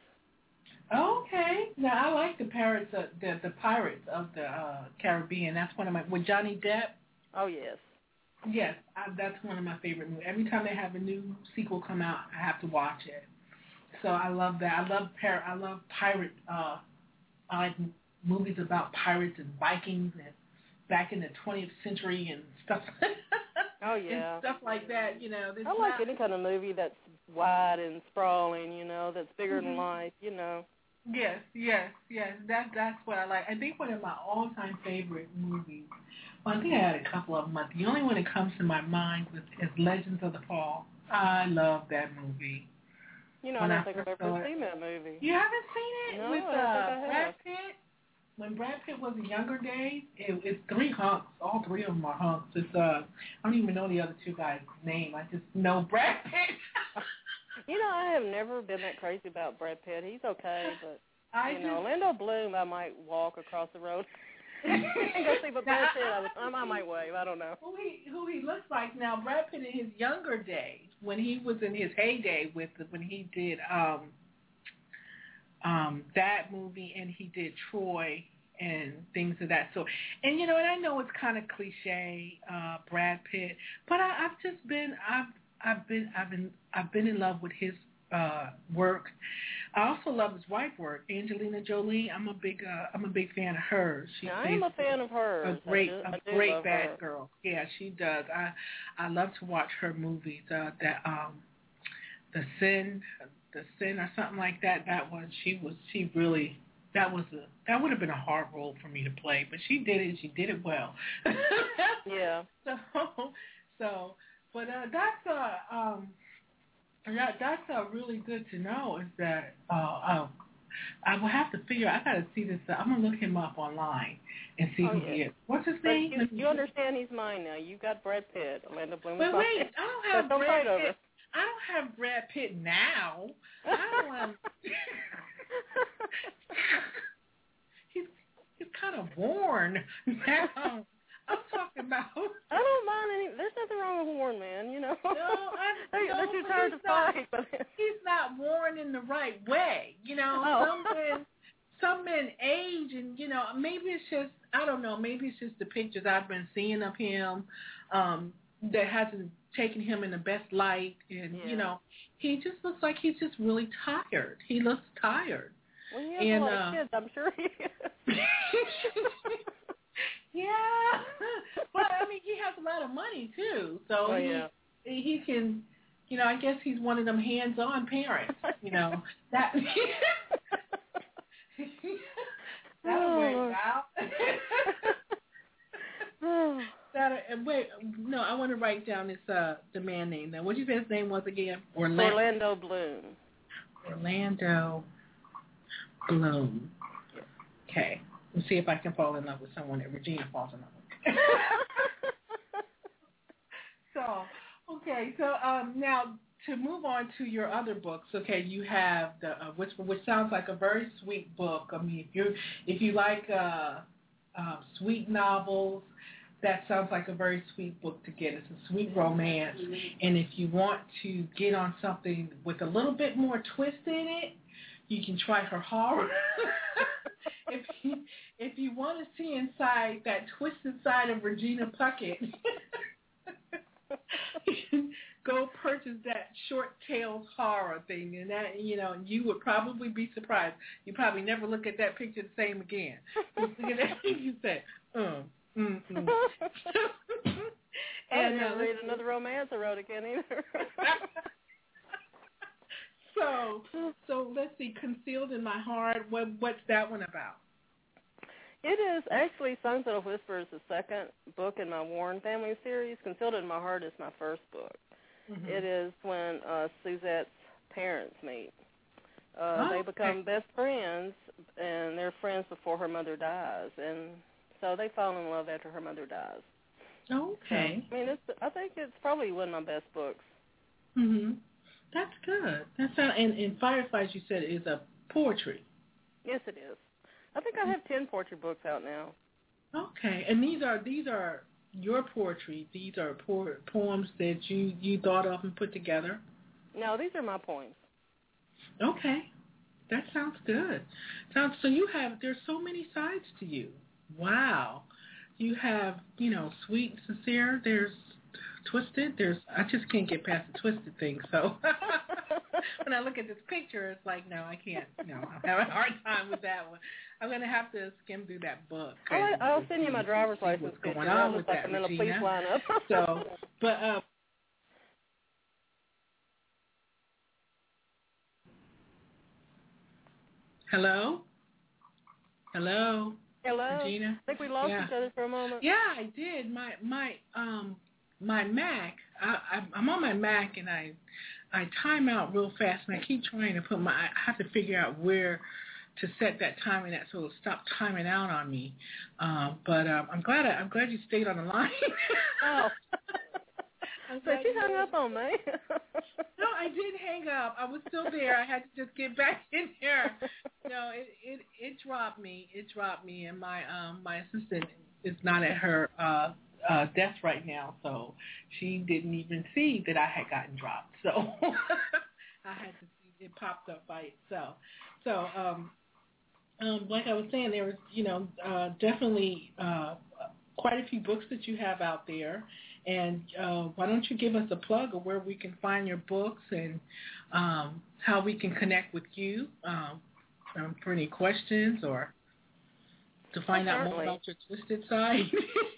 Okay. Now I like the Pirates of the the Pirates of the uh, Caribbean. That's one of my with Johnny Depp. Oh yes. Yes, I, that's one of my favorite movies. Every time they have a new sequel come out, I have to watch it. So I love that. I love par- I love pirate. Uh, I like movies about pirates and Vikings and back in the twentieth century and stuff. Oh yeah. And stuff like that. You know. I like not... any kind of movie that's wide and sprawling. You know, that's bigger mm-hmm. than life. You know. Yes, yes, yes. That that's what I like. I think one of my all-time favorite movies. Well, I think I had a couple of them. But the only one that comes to my mind was, is Legends of the Fall. I love that movie. You know, when I don't I think I've ever seen that movie. You haven't seen it no, with I uh, think I Brad Pitt? When Brad Pitt was in younger days, it, it's three hunks. All three of them are hunks. It's uh, I don't even know the other two guys' name. I just know Brad Pitt. You know, I have never been that crazy about Brad Pitt. He's okay, but, I you just, know, Orlando Bloom, I might walk across the road and go see, but Brad Pitt, I, was, I, I might wave. I don't know. Who he, who he looks like now, Brad Pitt in his younger days, when he was in his heyday with, when he did um, um, that movie and he did Troy and things of that sort. And, you know, and I know it's kind of cliche, uh, Brad Pitt, but I, I've just been, I've, I've been, I've been, I've been in love with his uh, work. I also love his wife work, Angelina Jolie. I'm a big, uh, I'm a big fan of hers. She I am a fan of hers. A great, do, a great bad her. girl. Yeah, she does. I, I love to watch her movies. Uh, that, um, the Sin, the Sin, or something like that. That one, she was, she really. That was a that would have been a hard role for me to play, but she did it. And she did it well. Yeah. So, so, but uh, that's uh, um, that that's uh, really good to know. Is that uh, uh, I will have to figure. I got to see this. Uh, I'm gonna look him up online and see oh, who yeah. he is. What's his but name? You, you understand he's mine now. You got Brad Pitt, Orlando Bloom. But wait, I don't have so Brad Pitt. Over. I don't have Brad Pitt now. I don't have. he's he's kind of worn now. I'm talking about. I don't mind any. There's nothing wrong with worn, man. You know. No, I, they're, no, they're too tired to not, fight. But he's not worn in the right way. You know, oh. some men, some men age, and you know, maybe it's just I don't know. Maybe it's just the pictures I've been seeing of him um, that hasn't taken him in the best light, and yeah. you know, he just looks like he's just really tired. He looks tired. Well, he has and, a lot uh, of kids, I'm sure he is. Yeah, but I mean, he has a lot of money too, so oh, he yeah. he can, you know, I guess he's one of them hands-on parents, you know. that that'll work out. That and wait, no, I want to write down this uh the man name now. What did you say his name was again? Orlando, Orlando Bloom. Orlando Bloom. Okay. Let's see if I can fall in love with someone that Regina falls in love with. so, okay. So um, now to move on to your other books. Okay, you have the uh, which which sounds like a very sweet book. I mean, if you if you like uh, uh, sweet novels, that sounds like a very sweet book to get. It's a sweet romance, and if you want to get on something with a little bit more twist in it, you can try her horror. if you if you want to see inside that twisted side of Regina Puckett, go purchase that Short Tales horror thing, and that, you know, you would probably be surprised. You probably never look at that picture the same again. You look at that, you say, um, mm, mm. I And didn't uh, read another romance I wrote again either. so, so let's see, Concealed in My Heart. What, what's that one about? It is actually Sunset of Whispers, the second book in my Warren family series. Concealed in My Heart is my first book. Mm-hmm. It is when uh, Suzette's parents meet. Uh, oh, they become okay. best friends, and they're friends before her mother dies, and so they fall in love after her mother dies. Okay. So, I mean, it's, I think it's probably one of my best books. Mhm. That's good. That's how, and, and Fireflies, you said, is a poetry. Yes, it is. I think I have ten poetry books out now. Okay, and these are these are your poetry. These are po- poems that you, you thought of and put together. No, these are my poems. Okay, that sounds good. Sounds so you have there's so many sides to you. Wow, you have you know sweet, sincere. There's twisted. There's I just can't get past the twisted thing. So when I look at this picture, it's like no, I can't. No, I'm having a hard time with that one. I'm gonna have to skim through that book. I'll, I'll send you my driver's license what's picture. going on with like that, I'm in a Regina. police lineup. So, but uh, hello, hello, hello, Regina. I think we lost yeah. each other for a moment. Yeah, I did. My my um my Mac. I, I, I'm on my Mac and I I time out real fast and I keep trying to put my. I have to figure out where to set that timing at so it'll stop timing out on me. Um, but um, I'm glad I, I'm glad you stayed on the line. Oh. But you hung up on me. No, I did hang up. I was still there. I had to just get back in there. No, it it, it dropped me. It dropped me, and my um my assistant is not at her uh, uh, desk right now, so she didn't even see that I had gotten dropped. So I had to see it popped up by itself. So um. Um, like I was saying, there was, you know, uh, definitely uh, quite a few books that you have out there. And uh, why don't you give us a plug of where we can find your books and um, how we can connect with you um, um, for any questions or to find out more about your twisted side?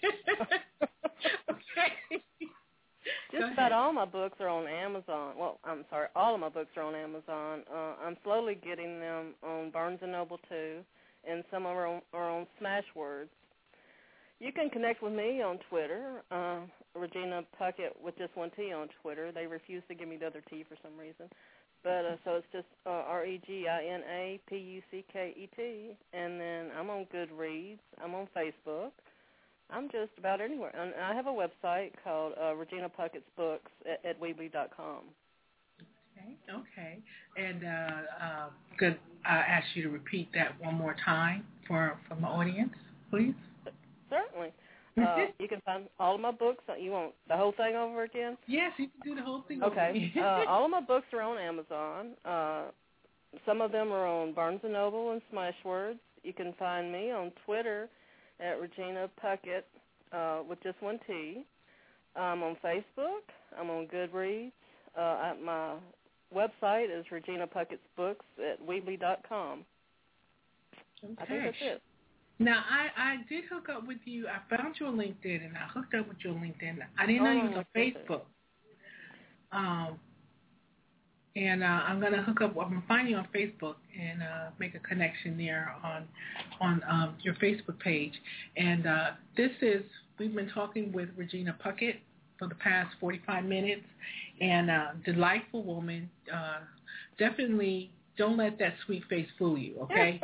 Okay. Just about all my books are on Amazon. Well, I'm sorry, all of my books are on Amazon. Uh, I'm slowly getting them on Barnes and Noble too, and some are on, are on Smashwords. You can connect with me on Twitter, uh, Regina Puckett with just one T on Twitter. They refuse to give me the other T for some reason. But uh, so it's just uh, R E G I N A P U C K E T. And then I'm on Goodreads. I'm on Facebook. I'm just about anywhere. And I have a website called uh, Regina Puckett's Books at, at Weebly dot com. Okay, okay. And uh, uh, could I ask you to repeat that one more time for, for my audience, please? Certainly. Uh, you can find all of my books. You want the whole thing over again? Yes, you can do the whole thing okay. over. uh, all of my books are on Amazon. Uh, some of them are on Barnes and Noble and Smashwords. You can find me on Twitter at Regina Puckett uh, with just one T. I'm on Facebook. I'm on Goodreads. Uh, my website is Regina Puckett's Books at Weebly dot com. Okay. I think that's it. Now, I, I did hook up with you. I found you on LinkedIn, and I hooked up with you on LinkedIn. I didn't know oh, you was on Facebook. Um, and uh, I'm going to hook up. I'm going to find you on Facebook and uh, make a connection there on on um, your Facebook page. And uh, this is, we've been talking with Regina Puckett for the past forty-five minutes, and uh, delightful woman. Uh, definitely don't let that sweet face fool you, okay?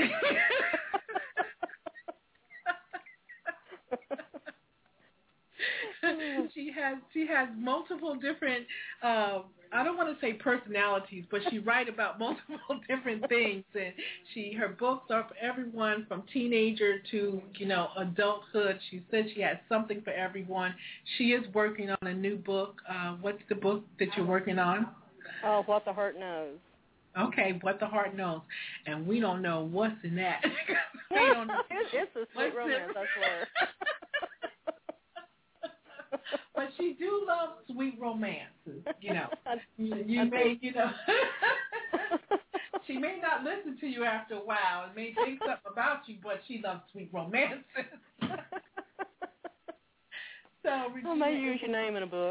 She has she has multiple different uh, I don't want to say personalities, but she writes about multiple different things, and she her books are for everyone from teenager to you know adulthood. She said she has something for everyone. She is working on a new book. Uh, what's the book that you're working on? Oh, What the Heart Knows. Okay, What the Heart Knows, and we don't know what's in that. We don't know. It's a sweet romance, I swear. But she do love sweet romances, you know. You, you may, you know, she may not listen to you after a while and may think something about you, but she loves sweet romances. So, Regina, I may use your name in a book.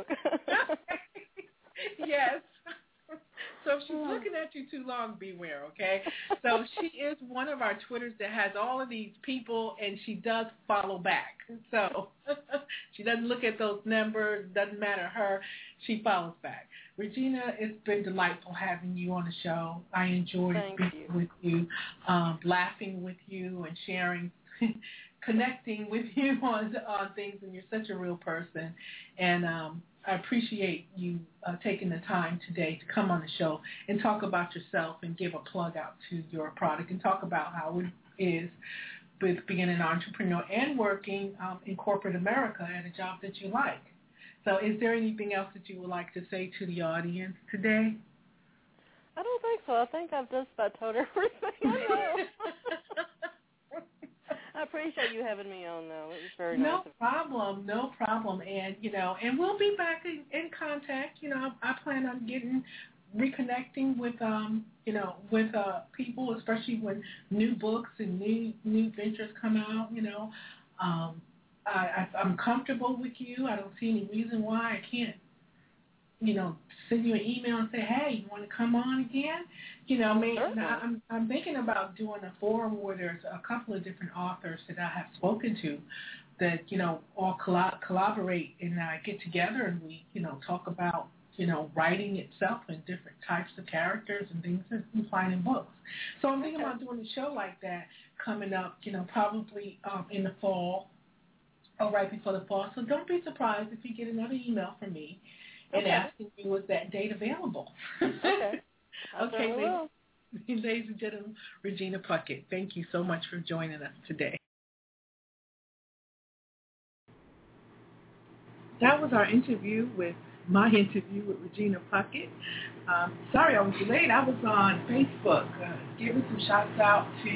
Yes. So if she's looking at you too long, beware, okay? So she is one of our Twitters that has all of these people, and she does follow back. So she doesn't look at those numbers, doesn't matter her, she follows back. Regina, it's been delightful having you on the show. I enjoyed Thank speaking you. with you, um, laughing with you, and sharing, connecting with you on, on things, and you're such a real person. And um I appreciate you uh, taking the time today to come on the show and talk about yourself and give a plug out to your product and talk about how it is with being an entrepreneur and working um, in corporate America at a job that you like. So is there anything else that you would like to say to the audience today? I don't think so. I think I've just about told everything I know. I appreciate you having me on, though. It was very no nice. No problem, no problem. And, you know, and we'll be back in, in contact. You know, I, I plan on getting, reconnecting with, um, you know, with uh, people, especially when new books and new new ventures come out, you know. Um, I, I, I'm comfortable with you. I don't see any reason why I can't, you know, send you an email and say, hey, you want to come on again? You know, maybe, I'm, I'm thinking about doing a forum where there's a couple of different authors that I have spoken to that, you know, all collab- collaborate and I get together and we, you know, talk about, you know, writing itself and different types of characters and things that you find in books. So I'm thinking about doing a show like that coming up, you know, probably um, in the fall or right before the fall. So don't be surprised if you get another email from me and okay. asking you, was that date available? Okay. Okay, ladies, ladies and gentlemen, Regina Puckett, thank you so much for joining us today. That was our interview with, my interview with Regina Puckett. Um, sorry I was late. I was on Facebook, uh, giving some shouts out to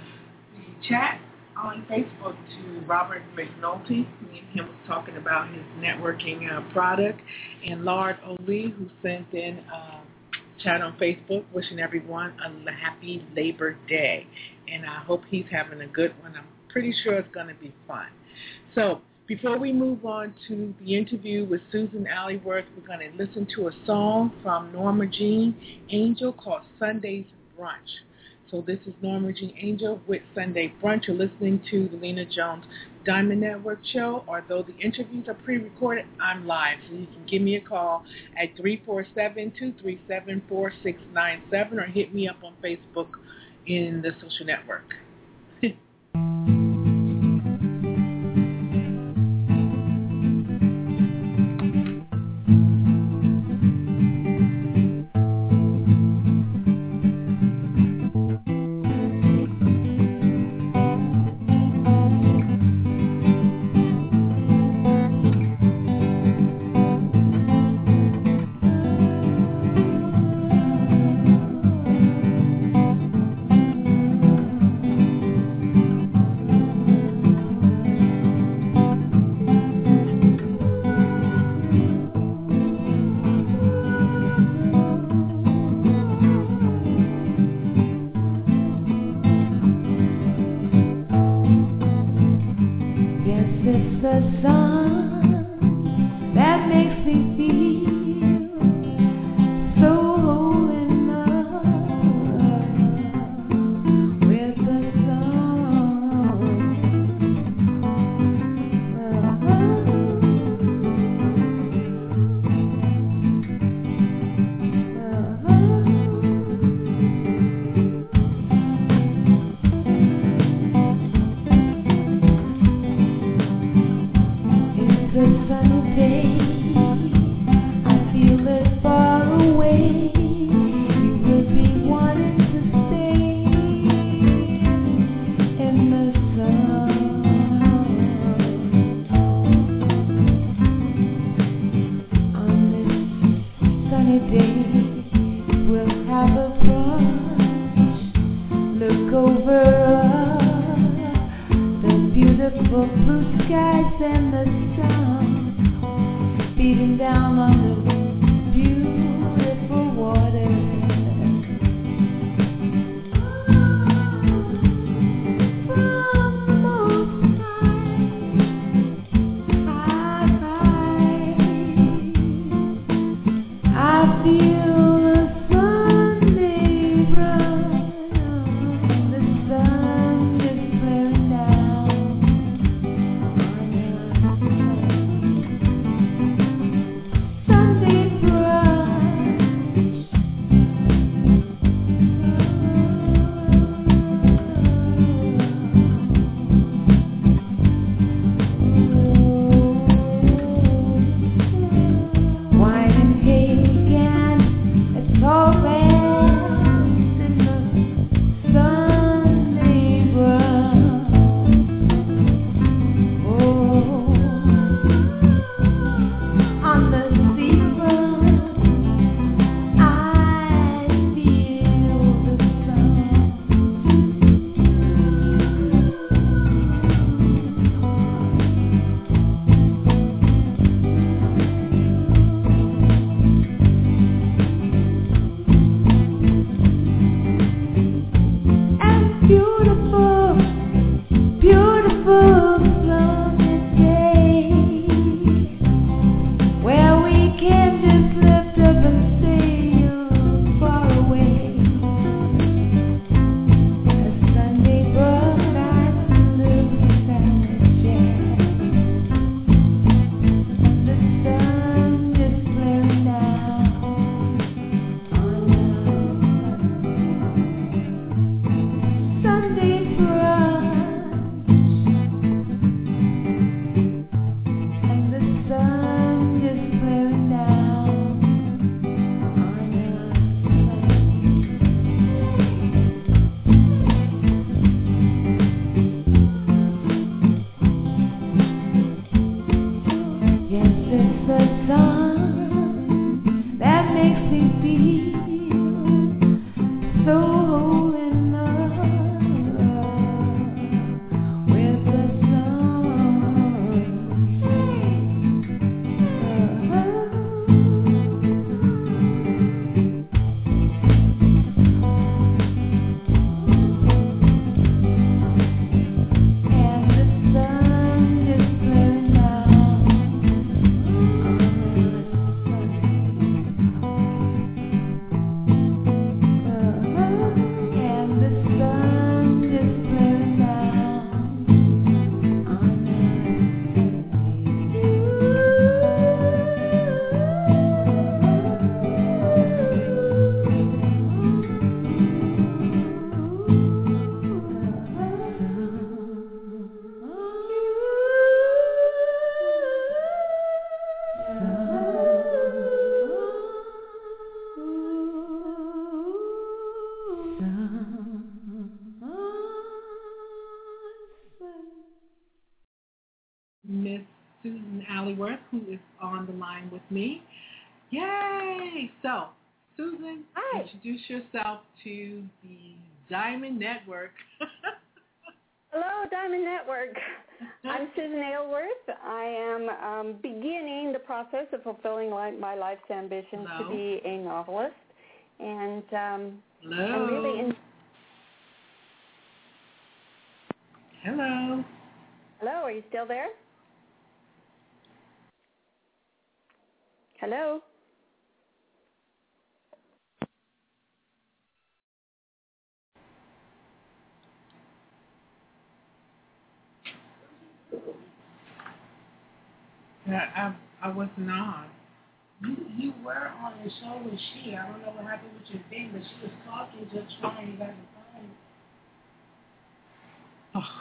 the chat on Facebook to Robert McNulty. Me and him was talking about his networking uh, product, and Lard O'Lee, who sent in uh, chat on Facebook wishing everyone a happy Labor Day. And I hope he's having a good one. I'm pretty sure it's going to be fun. So before we move on to the interview with Susan Alleyworth, we're going to listen to a song from Norma Jean Angel called Sunday's Brunch. So this is Norma Jean Angel with Sunday Brunch. You're listening to the Lena Jones Diamond Network show. Although the interviews are pre-recorded, I'm live. So you can give me a call at three four seven, two three seven, four six nine seven or hit me up on Facebook in the social network. Beautiful blue skies and the sun beating down on the beautiful water. Miss Susan Alleyworth, who is on the line with me. Yay! So, Susan, Hi. Introduce yourself to the Diamond Network. Hello, Diamond Network. I'm Susan Aylworth. I am um, beginning the process of fulfilling my life's ambition Hello. to be a novelist. And um, Hello. I'm really in- Hello. Hello, are you still there? Hello? Yeah, I, I was not. You you were on the show with she. I don't know what happened with your thing, but she was talking, just trying you guys to find. Oh.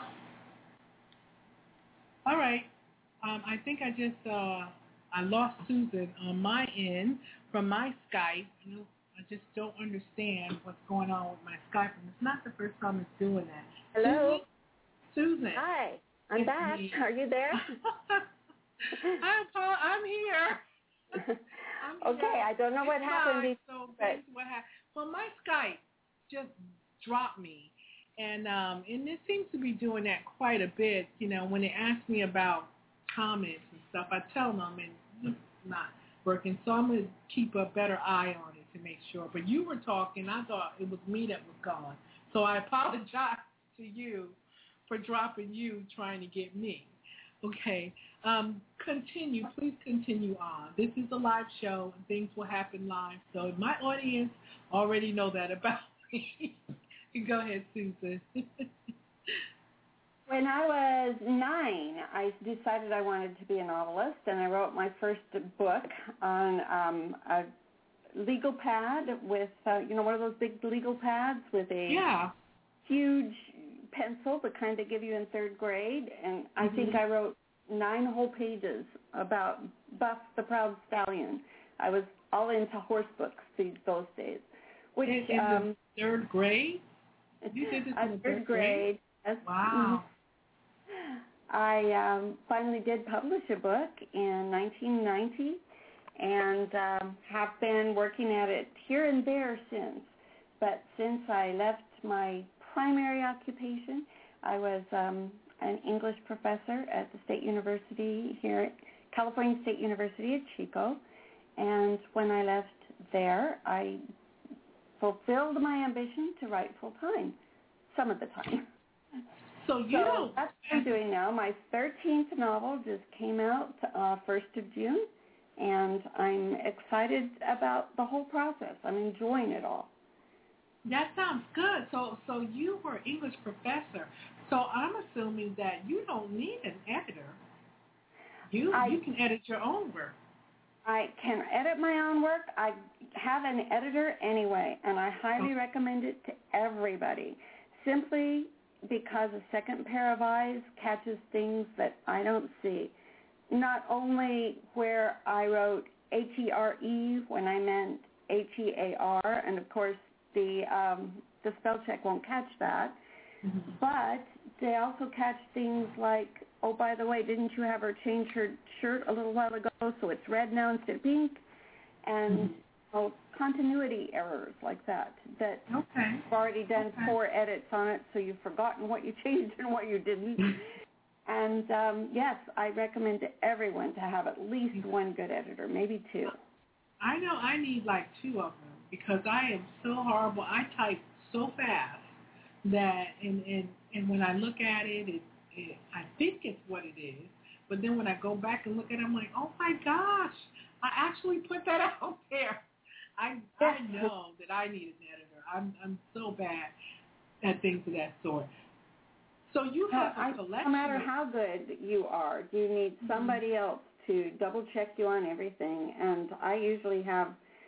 All right. Um, I think I just uh, I lost Susan on my end from my Skype. You know, I just don't understand what's going on with my Skype, and it's not the first time it's doing that. Hello? Susan. Susan. Hi, I'm It's back. me. Are you there? I'm, I'm here. I'm Okay, here. I don't know what It's happened. live, before, so but this is what happened. Well, my Skype just dropped me, and um, and it seems to be doing that quite a bit. You know, when they ask me about comments and stuff, I tell them, and not working. So I'm going to keep a better eye on it to make sure. But you were talking. I thought it was me that was gone. So I apologize to you for dropping you trying to get me. Okay. Um, continue. Please continue on. This is a live show, and things will happen live. So my audience already know that about me. Go ahead, Susan. When I was nine, I decided I wanted to be a novelist, and I wrote my first book on um, a legal pad with, uh, you know, one of those big legal pads with a yeah. huge pencil, the kind they give you in third grade. And I mm-hmm. think I wrote nine whole pages about Buff the Proud Stallion. I was all into horse books these those days. Which, in, in um, the third grade? You did this in the third, third grade. grade? Wow. I um, finally did publish a book in nineteen ninety and um, have been working at it here and there since. But since I left my primary occupation, I was um, an English professor at the State University here at California State University at Chico. And when I left there, I fulfilled my ambition to write full-time, some of the time. So you so don't... that's what I'm doing now. My thirteenth novel just came out uh, first of June, and I'm excited about the whole process. I'm enjoying it all. That sounds good. So so you were an English professor. So I'm assuming that you don't need an editor. You I, you can edit your own work. I can edit my own work. I have an editor anyway, and I highly okay. recommend it to everybody, simply because a second pair of eyes catches things that I don't see. Not only where I wrote H E R E when I meant H E A R, and of course the um, the spell check won't catch that, mm-hmm. but they also catch things like, oh, by the way, didn't you have her change her shirt a little while ago, so it's red now instead of pink? And mm-hmm. oh, continuity errors like that, that okay. you've already done okay. four edits on it, so you've forgotten what you changed and what you didn't. And, um, yes, I recommend to everyone to have at least one good editor, maybe two. I know I need like two of them because I am so horrible. I type so fast that, and, and, and when I look at it, it, it, I think it's what it is. But then when I go back and look at it, I'm like, oh, my gosh, I actually put that out there. I I know that I need an editor. I'm I'm so bad at things of that sort. So you have a collection. No matter how good you are, you need somebody mm-hmm. else to double check you on everything. And I usually have,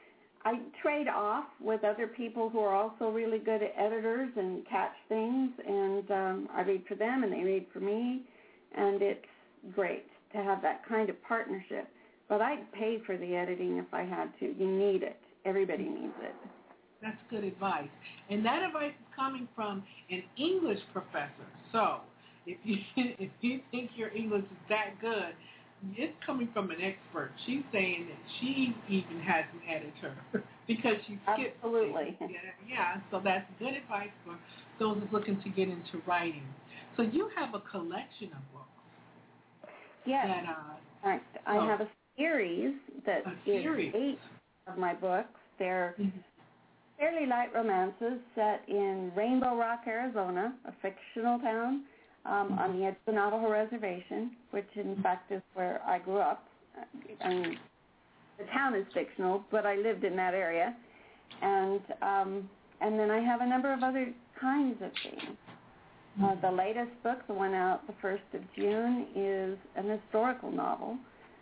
I trade off with other people who are also really good at editors and catch things. And um, I read for them and they read for me. And it's great to have that kind of partnership. But I'd pay for the editing if I had to. You need it. Everybody needs it. That's good advice. And that advice is coming from an English professor. So if you if you think your English is that good, it's coming from an expert. She's saying that she even has an editor because she skipped. Absolutely. Yeah, yeah, so that's good advice for those looking to get into writing. So you have a collection of books. Yes. That, uh, I, I so, have a series that a is series. eight of my books. They're mm-hmm. fairly light romances set in Rainbow Rock, Arizona, a fictional town um, mm-hmm. on the edge of the Navajo Reservation, which in fact is where I grew up. I mean, the town is fictional, but I lived in that area. And um, and then I have a number of other kinds of things. Uh, the latest book, the one out the first of June, is an historical novel.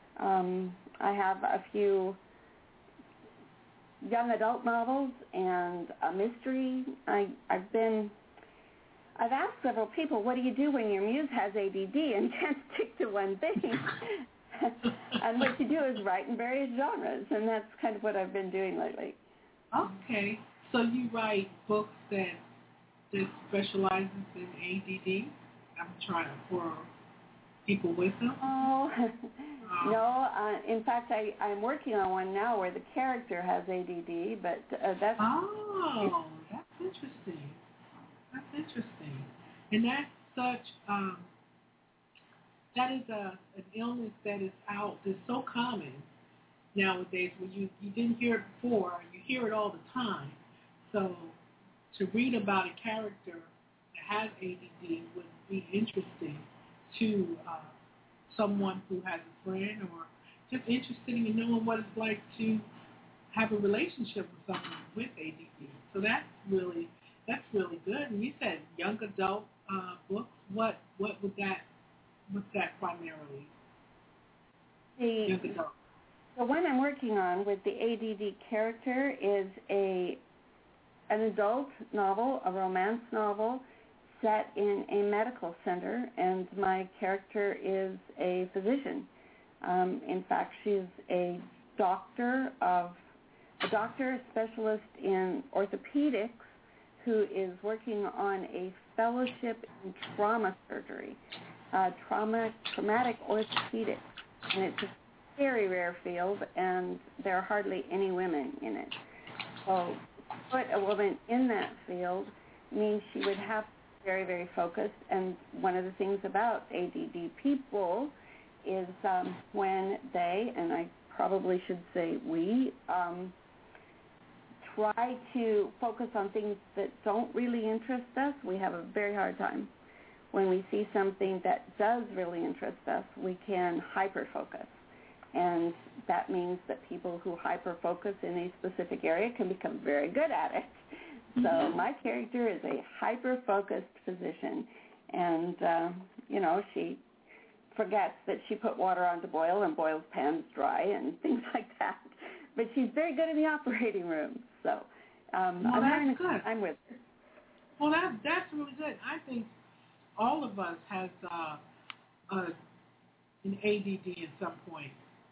Um, I have a few young adult novels and a mystery. I, I've been, I've asked several people, what do you do when your muse has A D D and can't stick to one thing? And what you do is write in various genres, and that's kind of what I've been doing lately. Okay. So you write books that that specializes in A D D? I'm trying to for people with them? Oh, uh, no. Uh, in fact, I, I'm working on one now where the character has A D D, but uh, that's... Oh, that's interesting. That's interesting. And that's such... Um, that is a an illness that is out, that's so common nowadays where you, you didn't hear it before. You hear it all the time. So to read about a character that has A D D would be interesting to uh, someone who has a friend or just interested in knowing what it's like to have a relationship with someone with A D D. So that's really that's really good. And you said young adult uh, books. What what would that what's that primarily? The, young adult. The one I'm working on with the A D D character is a an adult novel, a romance novel set in a medical center, and my character is a physician. Um, in fact, she's a doctor of a doctor specialist in orthopedics who is working on a fellowship in trauma surgery, uh, trauma traumatic orthopedics, and it's a very rare field, and there are hardly any women in it. So to put a woman in that field means she would have to be very, very focused, and one of the things about A D D people is um, when they, and I probably should say we, um, try to focus on things that don't really interest us, we have a very hard time. When we see something that does really interest us, we can hyper-focus. And that means that people who hyper-focus in a specific area can become very good at it. So mm-hmm. my character is a hyper-focused physician. And, uh, you know, she forgets that she put water on to boil and boils pans dry and things like that. But she's very good in the operating room. So um, well, I'm having a good. time with her. Well, that, that's really good. I think all of us has uh, uh, an A D D at some point.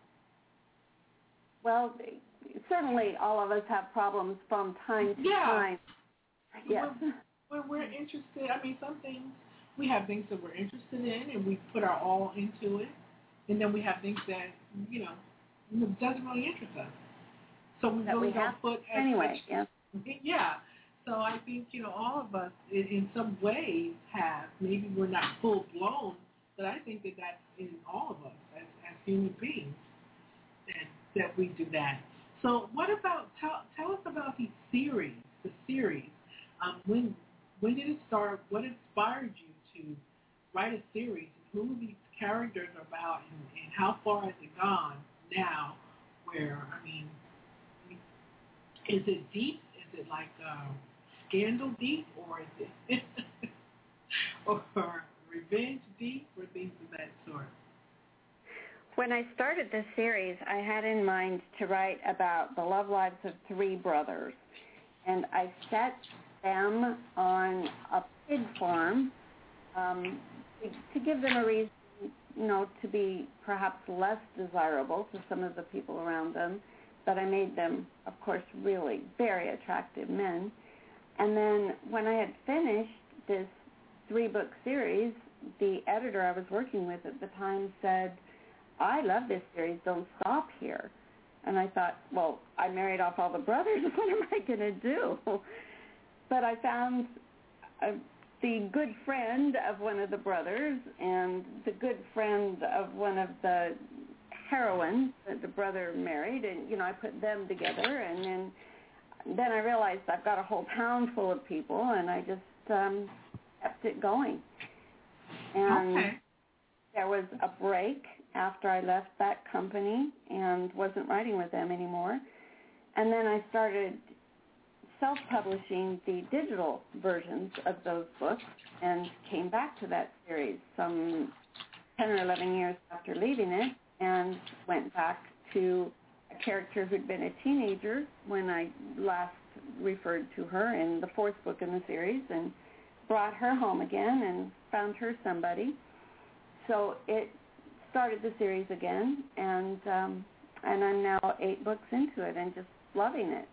Well, certainly all of us have problems from time to yeah. time. Yes. We're, we're interested. I mean, some things, we have things that we're interested in, and we put our all into it. And then we have things that, you know, doesn't really interest us. So we that really we don't have put as anyway, much. Yeah. Yeah. So I think, you know, all of us in, in some ways have, maybe we're not full-blown, but I think that that's in all of us as, as human beings that, that we do that. So what about, tell, tell us about the series, the series. Um, when when did it start? What inspired you to write a series? Who are these characters about, and, and how far has it gone now? Where, I mean, is it deep? Is it like uh, scandal deep, or is it or revenge deep, or things of that sort? When I started this series, I had in mind to write about the love lives of three brothers, and I set them on a pig farm um, to, to give them a reason, you know, to be perhaps less desirable to some of the people around them. But I made them, of course, really very attractive men. And then when I had finished this three-book series, the editor I was working with at the time said, I love this series, don't stop here. And I thought, well, I married off all the brothers, what am I going to do? But I found uh, the good friend of one of the brothers and the good friend of one of the heroines that the brother married, and, you know, I put them together, and then then I realized I've got a whole town full of people, and I just um, kept it going. And okay. There was a break after I left that company and wasn't writing with them anymore. And then I started self-publishing the digital versions of those books and came back to that series some ten or eleven years after leaving it and went back to a character who'd been a teenager when I last referred to her in the fourth book in the series and brought her home again and found her somebody. So it started the series again, and um, and I'm now eight books into it and just loving it.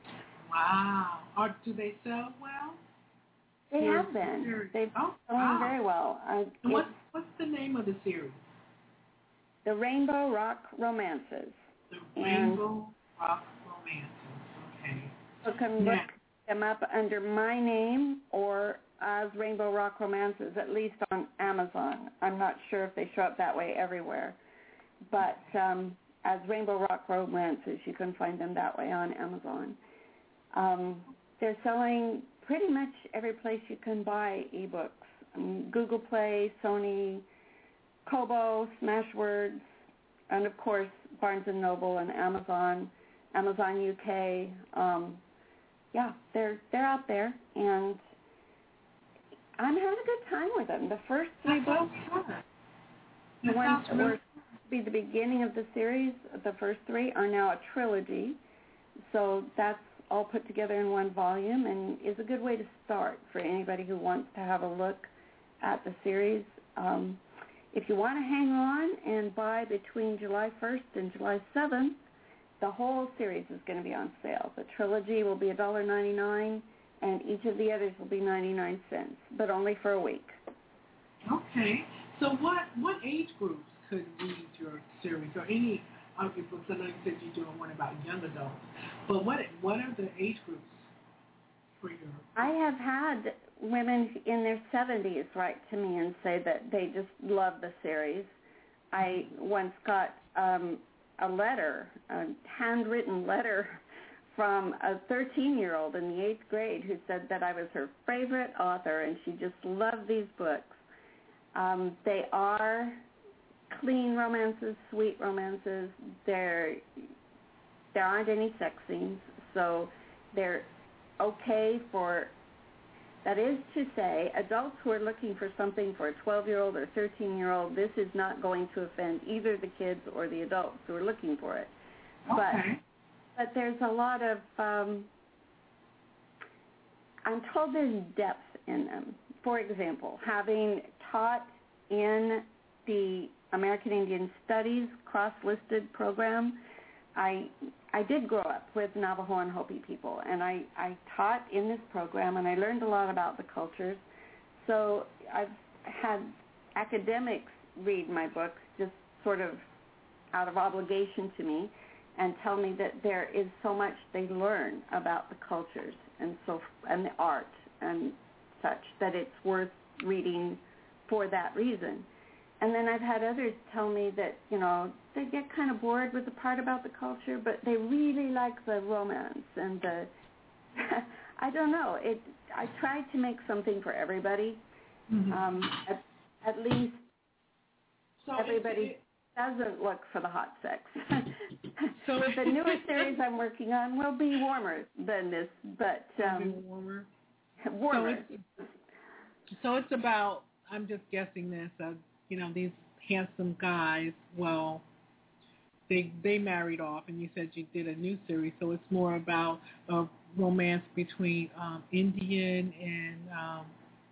Wow. Or do they sell well? They Your have been. series. They've oh, been wow. selling very well. I, and what's, what's the name of the series? The Rainbow Rock Romances. The Rainbow and Rock Romances. Okay. You can yeah. look them up under my name or as Rainbow Rock Romances, at least on Amazon. I'm not sure if they show up that way everywhere. But um, as Rainbow Rock Romances. You can find them that way on Amazon. Um, they're selling pretty much every place you can buy ebooks. Um, Google Play, Sony, Kobo, Smashwords, and of course Barnes and Noble and Amazon, Amazon U K. Um, yeah, they're they're out there, and I'm having a good time with them. The first three books, the ones that were to be the beginning of the series, the first three are now a trilogy. So that's all put together in one volume and is a good way to start for anybody who wants to have a look at the series. Um, if you want to hang on and buy between July first and July seventh, the whole series is going to be on sale. The trilogy will be one dollar ninety-nine, and each of the others will be ninety-nine cents, but only for a week. Okay. So what, what age groups could read your series, or any of your books? I know you said you're doing one about young adults, but what what are the age groups for your... I have had women in their seventies write to me and say that they just love the series. I once got um, a letter, a handwritten letter from a thirteen-year-old in the eighth grade who said that I was her favorite author and she just loved these books. Um, they are clean romances, sweet romances. They're, there aren't any sex scenes, so they're okay for, that is to say, adults who are looking for something for a twelve-year-old or thirteen-year-old, this is not going to offend either the kids or the adults who are looking for it. Okay. But, but there's a lot of, um, I'm told there's depth in them. For example, having taught in the American Indian Studies cross-listed program, I I did grow up with Navajo and Hopi people, and I, I taught in this program, and I learned a lot about the cultures. So I've had academics read my books just sort of out of obligation to me and tell me that there is so much they learn about the cultures and so and the art and such that it's worth reading for that reason. And then I've had others tell me that, you know, they get kind of bored with the part about the culture, but they really like the romance and the, I don't know, it. I try to make something for everybody. Mm-hmm. Um, at, at least so everybody it, it, doesn't look for the hot sex. So the newer series I'm working on will be warmer than this, but um, warmer. Warmer. So it's, so it's about, I'm just guessing this, uh, you know, these handsome guys, well, they they married off, and you said you did a new series, so it's more about a romance between um, Indian and um,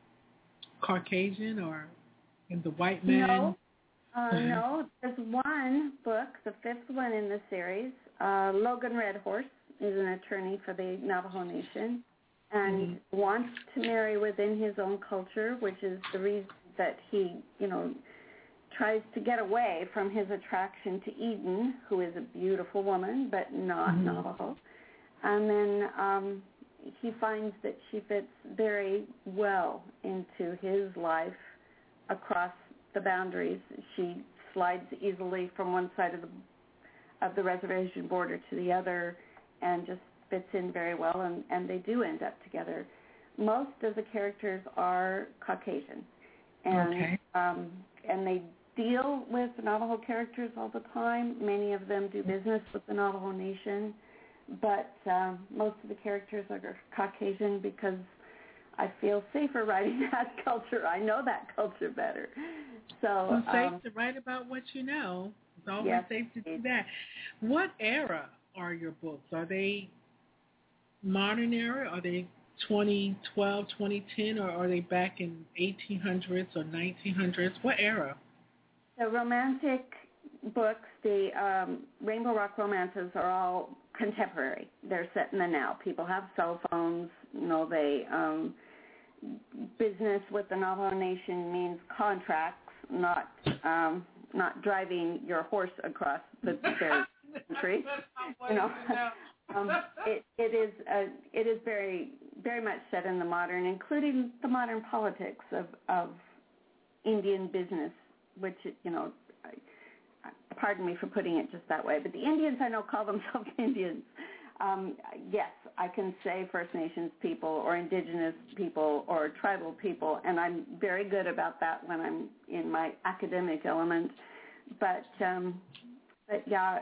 Caucasian, or in the white man? No, uh, no. There's one book, the fifth one in the series. Uh, Logan Redhorse is an attorney for the Navajo Nation and mm-hmm. wants to marry within his own culture, which is the reason that he, you know, tries to get away from his attraction to Eden, who is a beautiful woman, but not mm-hmm. Navajo. And then um, he finds that she fits very well into his life across the boundaries. She slides easily from one side of the of the reservation border to the other and just fits in very well, and, and they do end up together. Most of the characters are Caucasian, and okay. um, and they deal with Navajo characters all the time. Many of them do business with the Navajo Nation, but um, most of the characters are Caucasian because I feel safer writing that culture. I know that culture better. So it's safe um, to write about what you know. It's always yes, safe to do that. What era are your books? Are they modern era? Are they twenty twelve, twenty ten, or are they back in eighteen hundreds or nineteen hundreds? What era? The romantic books, the um, Rainbow Rock Romances, are all contemporary. They're set in the now. People have cell phones. You know, they um, business with the Navajo Nation means contracts, not um, not driving your horse across the country. You know, um, it, it is uh, it is very very much set in the modern, including the modern politics of, of Indian business, which, you know, I, pardon me for putting it just that way, but the Indians I know call themselves Indians. Um, yes, I can say First Nations people or Indigenous people or tribal people, and I'm very good about that when I'm in my academic element. But, um, but yeah,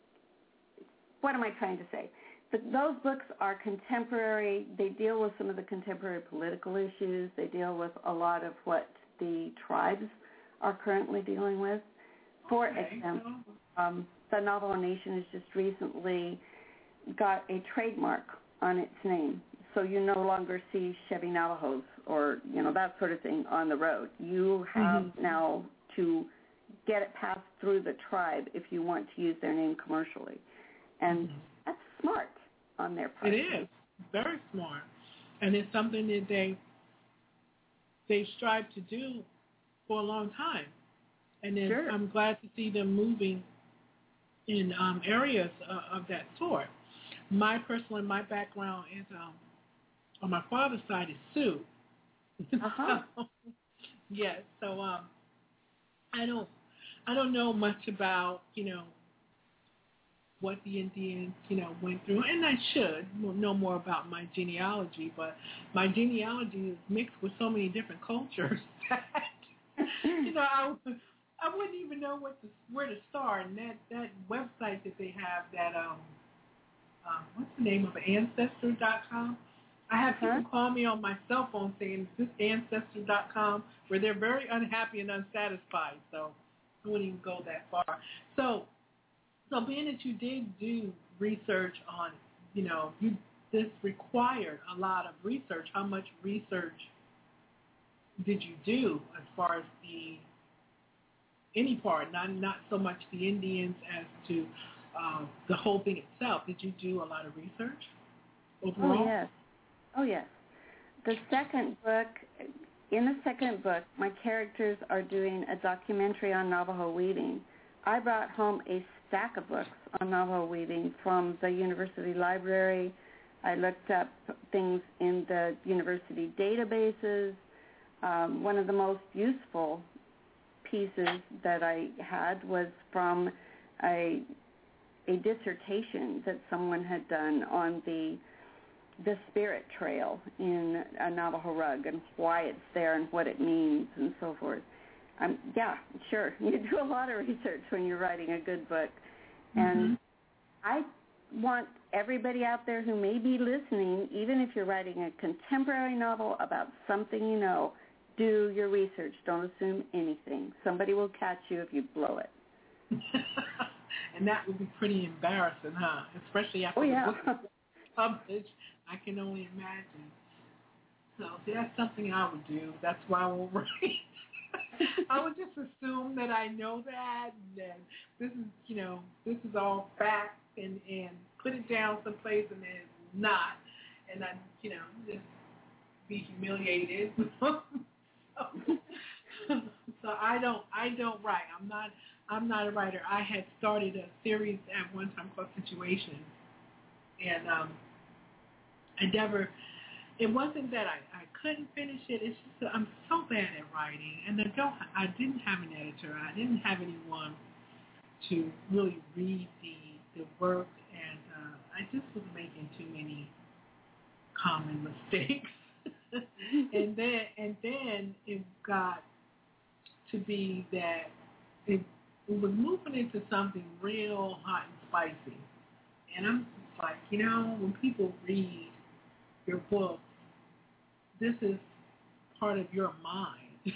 what am I trying to say? But those books are contemporary. They deal with some of the contemporary political issues. They deal with a lot of what the tribes are currently dealing with. For Okay. example, um, the Navajo Nation has just recently got a trademark on its name. So you no longer see Chevy Navajos or, you know, that sort of thing on the road. You have Mm-hmm. now to get it passed through the tribe if you want to use their name commercially. And Mm-hmm. that's smart on their part. It is very smart, and it's something that they they strive to do for a long time. And then Sure. I'm glad to see them moving in um, areas uh, of that sort. My personal, my background is um, on my father's side is Sioux. Uh-huh. so, yes, so um, I don't I don't know much about you know what the Indians, you know, went through, and I should know more about my genealogy, but my genealogy is mixed with so many different cultures that, you know, I, I wouldn't even know what to, where to start. And that, that website that they have, that, um, um, what's the name of it, Ancestry dot com? I have people Uh-huh. call me on my cell phone saying, is this Ancestry dot com, where they're very unhappy and unsatisfied, so I wouldn't even go that far. So, So being that you did do research on, you know, you, this required a lot of research. How much research did you do as far as the any part, not not so much the Indians as to um, the whole thing itself? Did you do a lot of research overall? Oh, yes. Oh, yes. The second book, in the second book, my characters are doing a documentary on Navajo weaving. I brought home a stack of books on Navajo weaving from the university library. I looked up things in the university databases. Um, one of the most useful pieces that I had was from a, a dissertation that someone had done on the the spirit trail in a Navajo rug and why it's there and what it means and so forth. Um, yeah, sure. You do a lot of research when you're writing a good book. And Mm-hmm. I want everybody out there who may be listening, even if you're writing a contemporary novel about something you know, do your research. Don't assume anything. Somebody will catch you if you blow it. And that would be pretty embarrassing, huh? Especially after Oh, yeah. the book is published. I can only imagine. So see, that's something I would do. That's why I won't write. I would just assume that I know that, and then this is, you know, this is all fact, and, and put it down someplace, and then it's not, and I, you know, just be humiliated. so, so I don't, I don't write. I'm not, I'm not a writer. I had started a series at one time called Situations, and um, I never. It wasn't that I, I couldn't finish it. It's just that I'm so bad at writing, and I don't. I didn't have an editor. I didn't have anyone to really read the the work, and uh, I just was making too many common mistakes. and then and then it got to be that it, it was moving into something real hot and spicy, and I'm just like, you know, when people read your book, this is part of your mind.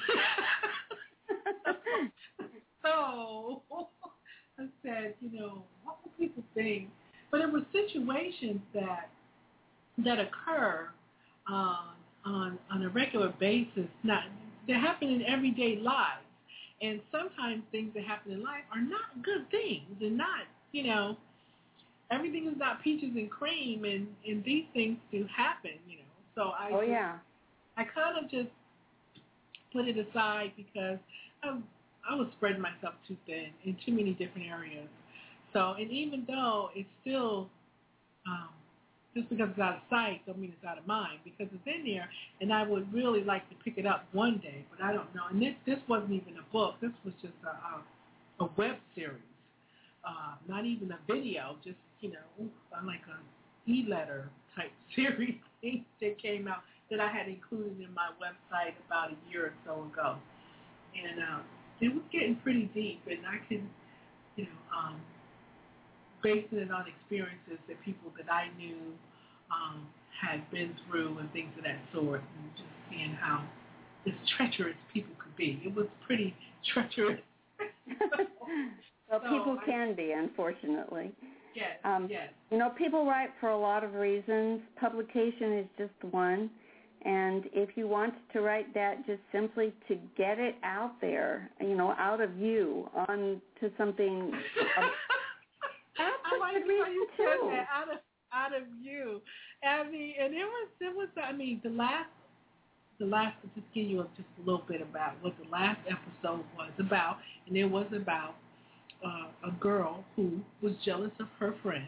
So I said, you know, what will people think? But it were situations that that occur on on on a regular basis. Not they happen in everyday lives, and sometimes things that happen in life are not good things, and not, you know, everything is not peaches and cream, and and these things do happen, you know. So I Oh, just, yeah. I kind of just put it aside because I, I was spreading myself too thin in too many different areas. So, and even though it's still, um, just because it's out of sight don't mean it's out of mind, because it's in there, and I would really like to pick it up one day, but I don't know. And this, this wasn't even a book. This was just a, a, a web series, uh, not even a video, just, you know, like a e-letter type series thing that came out that I had included in my website about a year or so ago. And uh, it was getting pretty deep, and I could, you know, um, basing it on experiences that people that I knew um, had been through and things of that sort, and just seeing how as treacherous people could be. It was pretty treacherous. Well, so people I, can be, unfortunately. Yes, um, yes. You know, people write for a lot of reasons. Publication is just one. And if you want to write that just simply to get it out there, you know, out of you onto something. um, that's I like a good how you said too. that, out of out of you. I mean, and it was it was. I mean, the last the last to just give you just a little bit about what the last episode was about, and it was about uh, a girl who was jealous of her friend,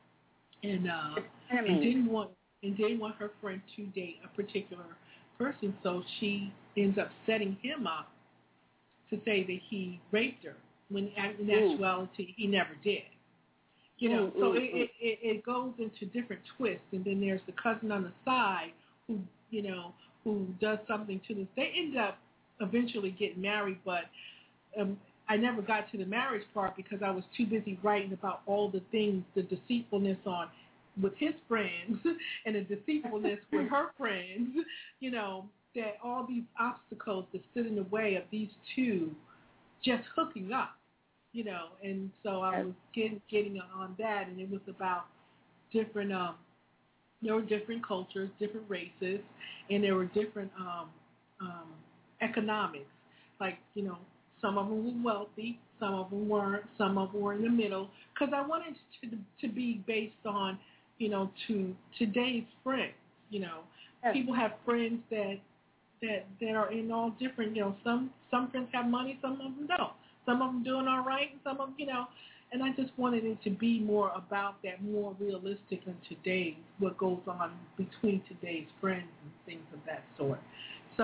and uh, and didn't want. and didn't want her friend to date a particular person, so she ends up setting him up to say that he raped her, when in actuality he never did. You know, ooh, so ooh, it, it, it, it goes into different twists, and then there's the cousin on the side who, you know, who does something to this. They end up eventually getting married, but um, I never got to the marriage part because I was too busy writing about all the things, the deceitfulness on with his friends and the deceitfulness with her friends, you know, that all these obstacles that stood in the way of these two just hooking up, you know. And so I was getting, getting on that, and it was about different, um, there were different cultures, different races, and there were different um, um, economics. Like, you know, some of them were wealthy, some of them weren't, some of them were in the middle, because I wanted to to be based on, you know, to today's friends. You know, yes. People have friends that that that are in all different. You know, some some friends have money, some of them don't. Some of them doing all right, and some of them, you know. And I just wanted it to be more about that, more realistic in today's, what goes on between today's friends and things of that sort. So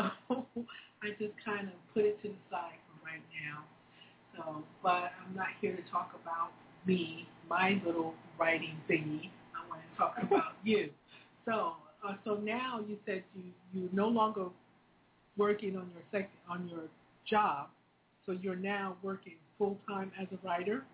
I just kind of put it to the side for right now. So, but I'm not here to talk about me, my little writing thingy. I want to talk about you. So, uh, so now you said you you're no longer working on your sec- on your job. So you're now working full time as a writer.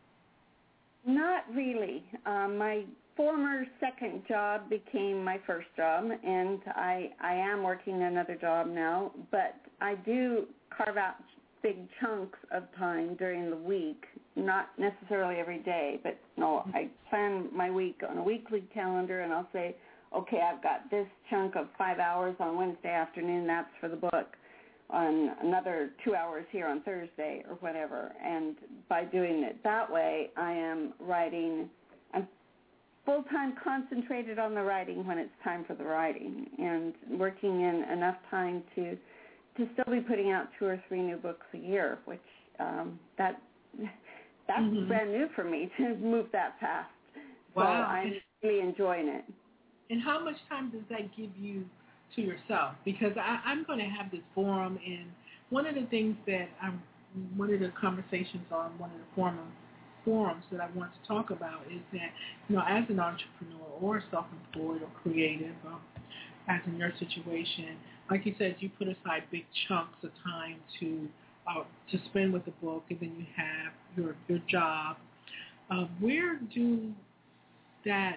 Not really. Um, my former second job became my first job, and I I am working another job now. But I do carve out big chunks of time during the week, not necessarily every day, but no, I plan my week on a weekly calendar, and I'll say, okay, I've got this chunk of five hours on Wednesday afternoon, that's for the book, on another two hours here on Thursday or whatever. And by doing it that way, I am writing, I'm full-time concentrated on the writing when it's time for the writing, and working in enough time to to still be putting out two or three new books a year, which um, that that's mm-hmm. brand new for me to move that fast. Wow. So I'm really enjoying it. And how much time does that give you to yourself? Because I, I'm going to have this forum, and one of the things that I'm, one of the conversations on one of the forum, forums that I want to talk about is that, you know, as an entrepreneur or self-employed or creative, um, as in your situation, like you said, you put aside big chunks of time to uh, to spend with the book, and then you have your your job. Uh, where do that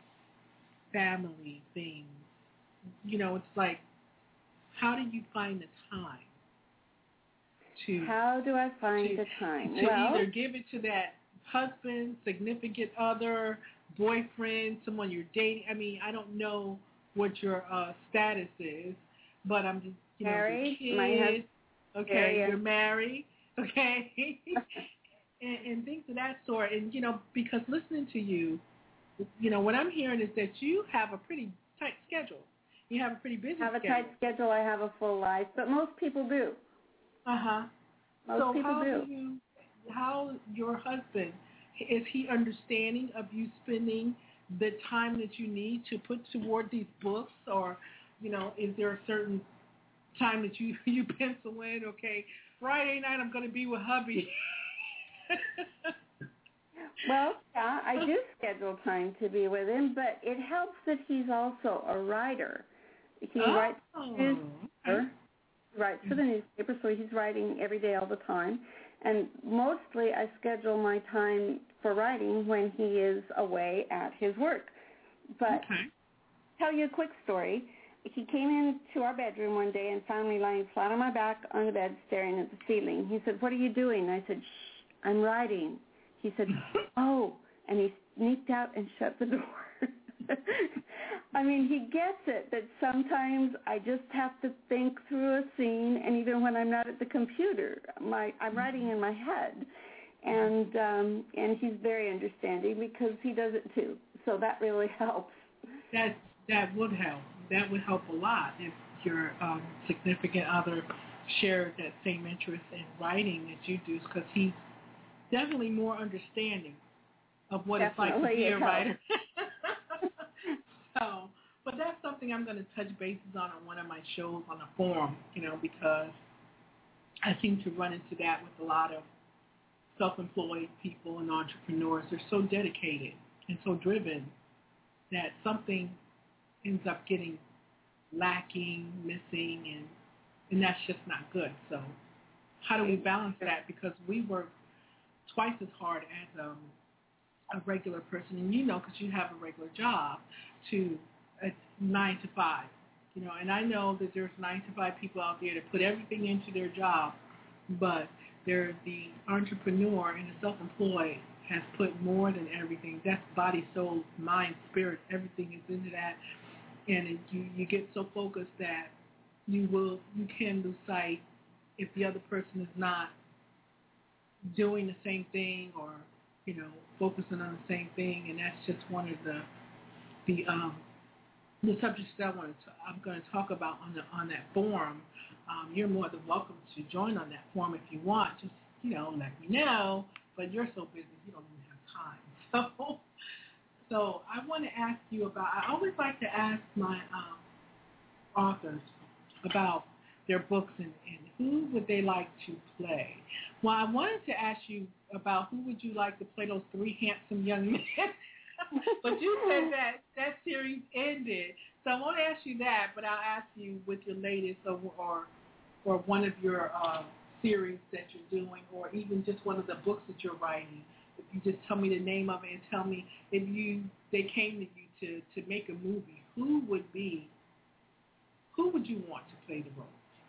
family thing, you know, it's like, how do you find the time to? How do I find to, the time? To well, either give it to that husband, significant other, boyfriend, someone you're dating. I mean, I don't know what your uh, status is, but I'm just, you know, married. your My kids, husband, okay, yeah. You're married, okay, and, and things of that sort. And, you know, because listening to you, you know, what I'm hearing is that you have a pretty tight schedule. You have a pretty busy schedule. I have a tight schedule. I have a full life, but most people do. Uh-huh. Most so people how do. do you, how your husband, is he understanding of you spending the time that you need to put toward these books, or, you know, is there a certain time that you, you pencil in, okay, Friday night I'm going to be with hubby. Well, yeah, I do schedule time to be with him, but it helps that he's also a writer. He oh. writes for the newspaper, writes for the newspaper, so he's writing every day all the time. And mostly I schedule my time for writing when he is away at his work. But okay. tell you a quick story. He came into our bedroom one day and found me lying flat on my back on the bed staring at the ceiling. He said, "What are you doing?" I said, "Shh, I'm writing." He said, "Oh," and he sneaked out and shut the door. I mean, he gets it that sometimes I just have to think through a scene, and even when I'm not at the computer, my I'm writing in my head. And um, and he's very understanding because he does it too. So that really helps. That that would help. That would help a lot if your um, significant other shared that same interest in writing that you do, because he's definitely more understanding of what Definitely it's like to be a helps. writer. So, but that's something I'm going to touch bases on on one of my shows on the forum, you know, because I seem to run into that with a lot of self-employed people and entrepreneurs. They're so dedicated and so driven that something ends up getting lacking, missing, and and that's just not good. So how do we balance that? Because we work twice as hard as um, a regular person, and you know, because you have a regular job, to a nine to five. You know, and I know that there's nine to five people out there that put everything into their job, but they're the entrepreneur and the self-employed has put more than everything. That's body, soul, mind, spirit. Everything is into that, and it, you you get so focused that you will you can lose sight if the other person is not doing the same thing or you know focusing on the same thing. And that's just one of the the um, the subjects that I want to I'm going to talk about on the on that forum. Um, you're more than welcome to join on that forum if you want. Just you know let me know. But you're so busy you don't even have time. So so I want to ask you about. I always like to ask my um, authors about their books and, and who would they like to play. Well, I wanted to ask you about who would you like to play those three handsome young men. But you said that that series ended. So I won't ask you that, but I'll ask you with your latest or or, or one of your uh, series that you're doing, or even just one of the books that you're writing. If you just tell me the name of it and tell me if you they came to you to, to make a movie, who would be, who would you want to play the role?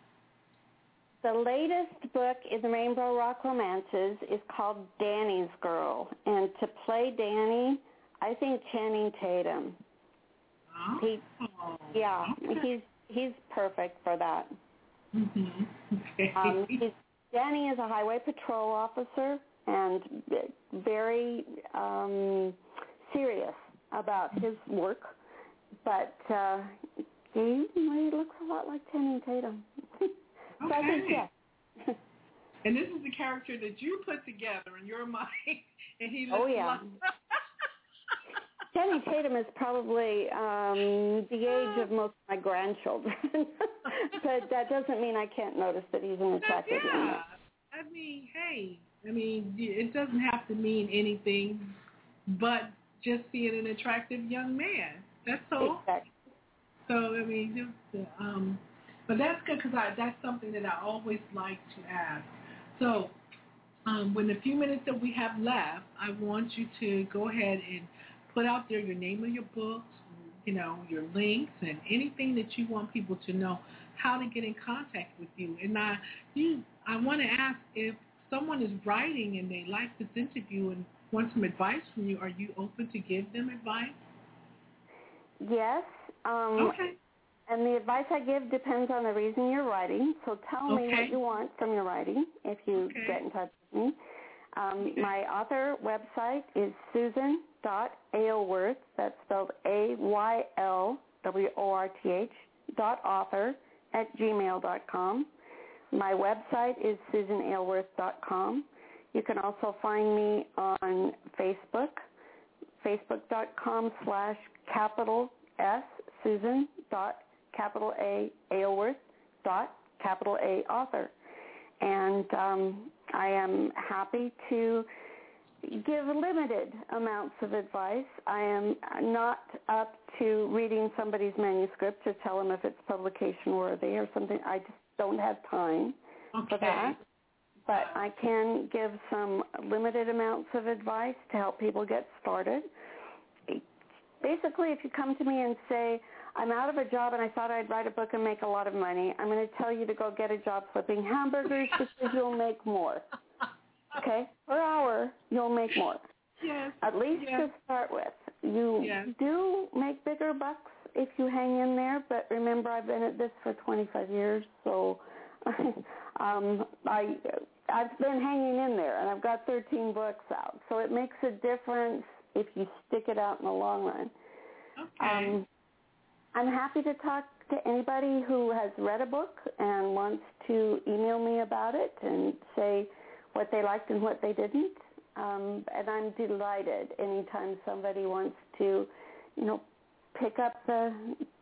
The latest book in the Rainbow Rock Romances is called Danny's Girl. And to play Danny, I think Channing Tatum. Oh, he, yeah, okay. he's he's perfect for that. Mm-hmm. Okay. Um, he's, Danny is a highway patrol officer and very um, serious about his work, but uh, he, he looks a lot like Channing Tatum. So okay. I think, yes. And this is the character that you put together in your mind, and he looks oh, yeah. like... Channing Tatum is probably um, the age of most of my grandchildren, but that doesn't mean I can't notice that he's an attractive yeah. young man. I mean, hey, I mean, it doesn't have to mean anything but just being an attractive young man. That's all. Exactly. So, I mean, just, um, but that's good because that's something that I always like to ask. So, um, when the few minutes that we have left, I want you to go ahead and put out there your name of your books, you know, your links, and anything that you want people to know how to get in contact with you. And I, you, I want to ask if someone is writing and they like this interview and want some advice from you, are you open to give them advice? Yes. Um, okay. And the advice I give depends on the reason you're writing. So tell okay. me what you want from your writing if you okay. get in touch with me. Um, okay. My author website is Susan dot Aylworth, that's spelled A Y L W O R T H, dot author at gmail dot com. My website is susan aylworth dot com. You can also find me on Facebook, facebook.com slash capital S, Susan dot capital A Aylworth dot capital A author. And um, I am happy to give limited amounts of advice. I am not up to reading somebody's manuscript to tell them if it's publication worthy or something. I just don't have time okay. for that. But I can give some limited amounts of advice to help people get started. Basically, if you come to me and say, I'm out of a job and I thought I'd write a book and make a lot of money, I'm going to tell you to go get a job flipping hamburgers because you'll make more. Okay? Per hour, you'll make more. Yes. At least yes. to start with. You yes. do make bigger bucks if you hang in there, but remember I've been at this for twenty-five years, so um, I, I've been hanging in there, and I've got thirteen books out. So it makes a difference if you stick it out in the long run. Okay. Um, I'm happy to talk to anybody who has read a book and wants to email me about it and say what they liked and what they didn't. Um, and I'm delighted anytime somebody wants to, you know, pick up the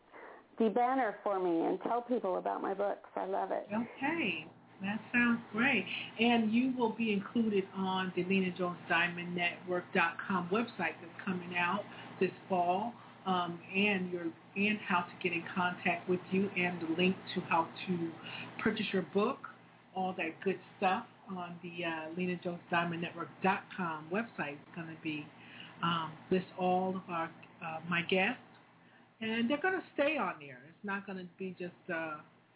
the banner for me and tell people about my books. I love it. Okay. That sounds great. And you will be included on the Lena Jones Diamond Network dot com website that's coming out this fall, um, and your and how to get in contact with you, and the link to how to purchase your book, all that good stuff on the uh, Lena Jones Diamond Network dot com website. It's going to be um, list all of our uh, my guests, and they're going to stay on there. It's not going to be just uh,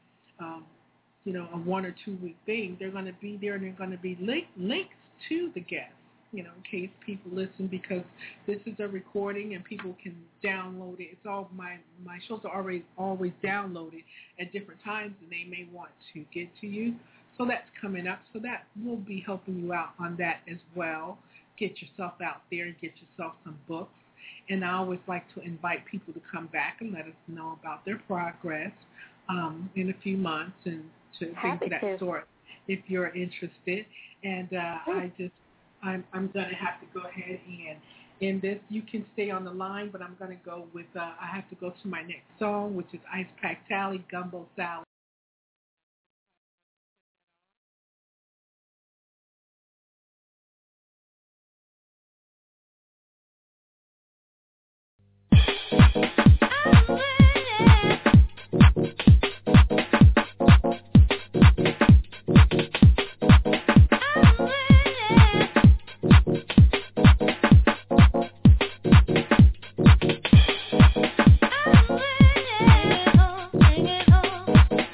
um, you know, a one or two week thing. They're going to be there, and they're going to be link, links to the guests, you know, in case people listen, because this is a recording and people can download it. It's all my my shows are already always downloaded at different times, and they may want to get to you. So that's coming up. So that will be helping you out on that as well. Get yourself out there and get yourself some books. And I always like to invite people to come back and let us know about their progress um, in a few months and to things of that to. sort if you're interested. And uh, I just, I'm, I'm going to have to go ahead and end this. You can stay on the line, but I'm going to go with, uh, I have to go to my next song, which is Ice Pack Tally, Gumbo Salad. Bring it on.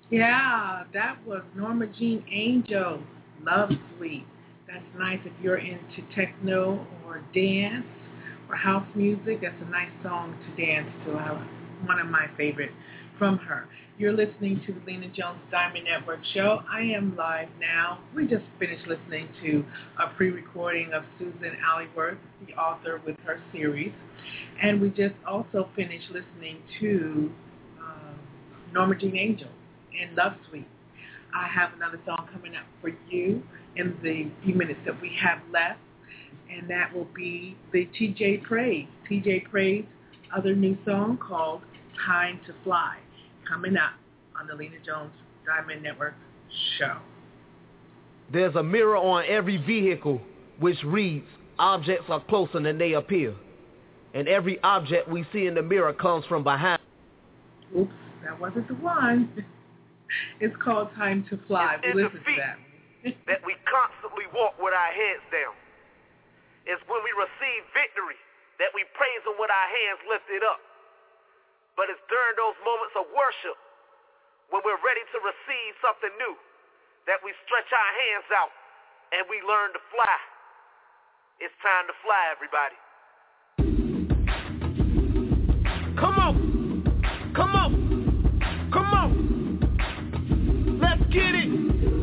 Yeah, that was Norma Jean Angel, Love Suite. That's nice if you're into techno or dance or house music. That's a nice song to dance to. I, one of my favorite from her. You're listening to the Lena Jones Diamond Network show. I am live now. We just finished listening to a pre-recording of Susan Alleyworth, the author with her series. And we just also finished listening to uh, Norma Jean Angel in Love Suite. I have another song coming up for you in the few minutes that we have left, and that will be the T J Praise. T J Praise, other new song called Time to Fly, coming up on the Lena Jones Diamond Network show. There's a mirror on every vehicle which reads, objects are closer than they appear. And every object we see in the mirror comes from behind. Oops, that wasn't the one. It's called Time to Fly. It's we in listen the feet to that. that we constantly walk with our heads down. It's when we receive victory that we praise Him with our hands lifted up. But it's during those moments of worship, when we're ready to receive something new, that we stretch our hands out and we learn to fly. It's time to fly, everybody. Come on. Come on. Come on. Let's get it.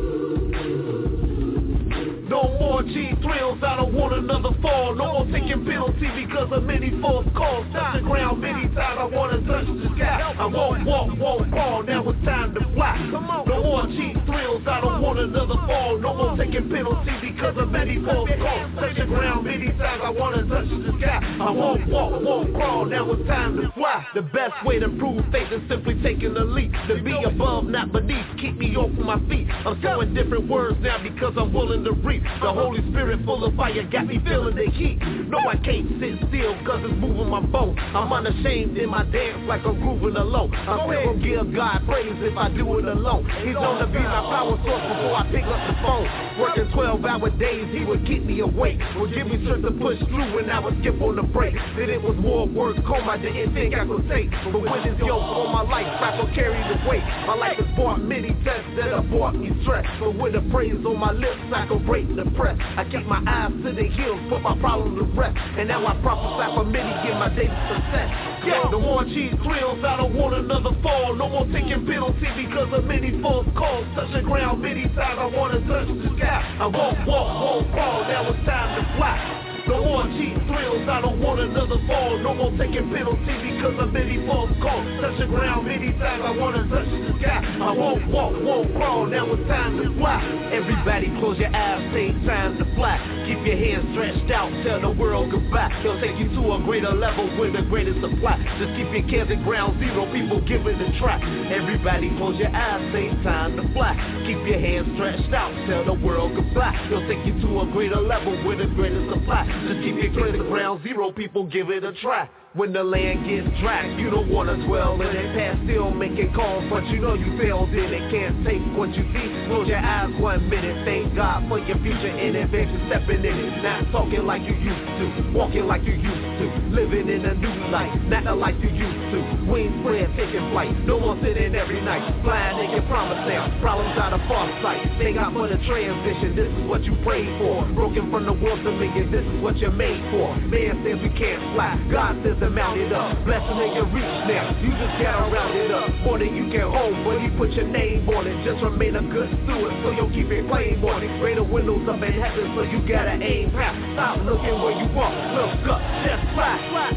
No more G thrills, I don't want another fall. No more taking penalty because of many false calls. Touch the ground many times, I want to touch the sky. I won't walk, won't crawl, now it's time to fly. No more G thrills, I don't want another fall. No more taking penalty because of many false calls. Touch the ground many times, I want to touch the sky. I won't walk, won't crawl, now it's time to fly. The best way to prove faith is simply taking the leap. To be above, not beneath, keep me off my feet. I'm throwing different words now because I'm willing to reap. The Holy Spirit full of fire got me feeling the heat. No, I can't sit still cause it's moving my bones. I'm unashamed in my dance like I'm grooving alone. I'm still gonna give God praise if I do it alone. He's gonna be my power source before I pick up the phone. Working twelve hour days, He would keep me awake. Would give me strength to push through when I would skip on the break. Then it was more work home I didn't think I could take. But when this yoke on my life, I will carry the weight. My life has brought many tests that have brought me stress. But with the praise on my lips, I can break the press. I keep my eyes to the hills, put my problems to rest. And now I prophesy for many, get my daily success. Yeah, no more cheese thrills, I don't want another fall. No more taking penalty because of many false calls. Touch the ground many times, I want to touch the sky. I won't walk, won't crawl, now it's time to fly. No more cheap thrills, I don't want another fall. No more taking penalty because of many false calls. Touch the ground many times, I want to touch the sky. I won't walk, won't crawl, now it's time to fly. Everybody close your eyes, say it's time to fly. Keep your hands stretched out, tell the world goodbye. He'll take you to a greater level with the greatest supply. Just keep your cares at ground zero, people give it a try. Everybody close your eyes, say it's time to fly. Keep your hands stretched out, tell the world goodbye. He'll take you to a greater level with the greatest supply. Just keep your clear to ground zero, people give it a try. When the land gets dry, you don't want to dwell in it. Past still making calls, but you know you failed in it. Can't take what you see, close your eyes one minute. Thank God for your future in advance, you're stepping in it. Not talking like you used to, walking like you used to. Living in a new life, not like you used to. Wings spread, taking flight, no more sitting every night. Flying in your promise now, problems out of far sight. Thank God for the transition, this is what you prayed for. Broken from the world dominion, this is what you're made for. Man says we can't fly, God says to mount it up. Blessing in your reach now, you just gotta round it up. More than you can hold, but He put your name on it. Just remain a good steward, so you'll keep your claim on it. Greater windows up in heaven, so you gotta aim high. Stop looking where you want, look up, just fly, fly.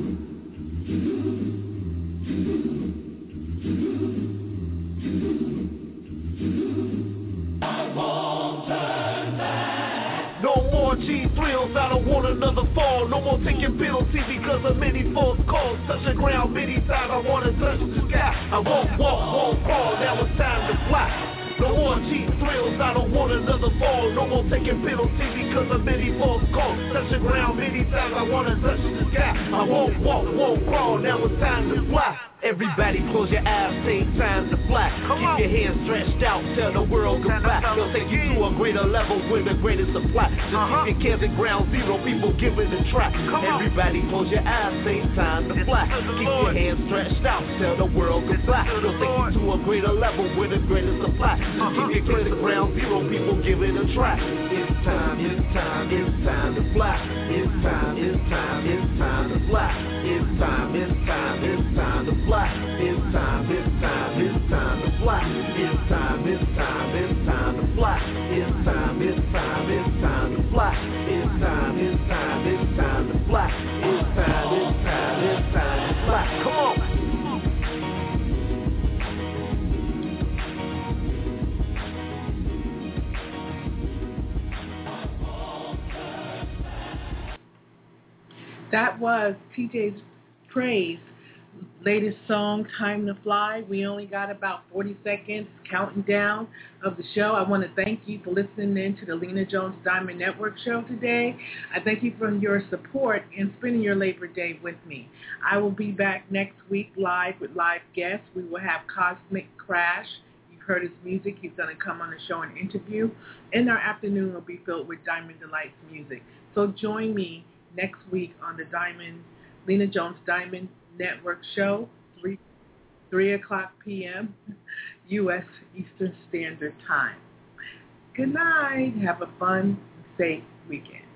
No more G thrills, I don't want another fall. No more taking penalty because of many false calls. Touch the ground many times, I want to touch the sky. I won't walk, won't crawl, now it's time to fly. No more cheap thrills, I don't want another fall. No more taking penalty because of many false calls. Touch the ground many times, I want to touch the sky. I won't walk, won't crawl, now it's time to fly. Everybody close your eyes, take time to fly. Keep your hands stretched out, tell the world goodbye. They'll take you to a greater level with the greatest supply. Just uh-huh. keep your kids at ground zero, people give it a try. Everybody close your eyes, take time to fly. Keep your hands stretched out, tell the world goodbye. They'll take you to a greater level with the greatest supply. Just keep your kids at ground zero, people give it a try. It's time, it's time, it's time to fly. It's time, it's time, it's time to fly. It's time, it's time, it's time to fly. It's time, it's time, it's time to fly. It's time, it's time, it's time to fly. It's time, it's time, it's time to fly. It's time, it's time, it's time to fly. It's time, it's time, it's time to fly. Come on. That was T J's Praise latest song, Time to Fly. We only got about forty seconds counting down of the show. I want to thank you for listening in to the Lena Jones Diamond Network show today. I thank you for your support and spending your Labor Day with me. I will be back next week live with live guests. We will have Cosmic Crash. You've heard his music. He's going to come on the show and interview. And our afternoon will be filled with Diamond Delights music. So join me next week on the Diamond, Lena Jones Diamond Network show, three, three o'clock p.m. U S Eastern Standard Time. Good night. Have a fun, safe weekend.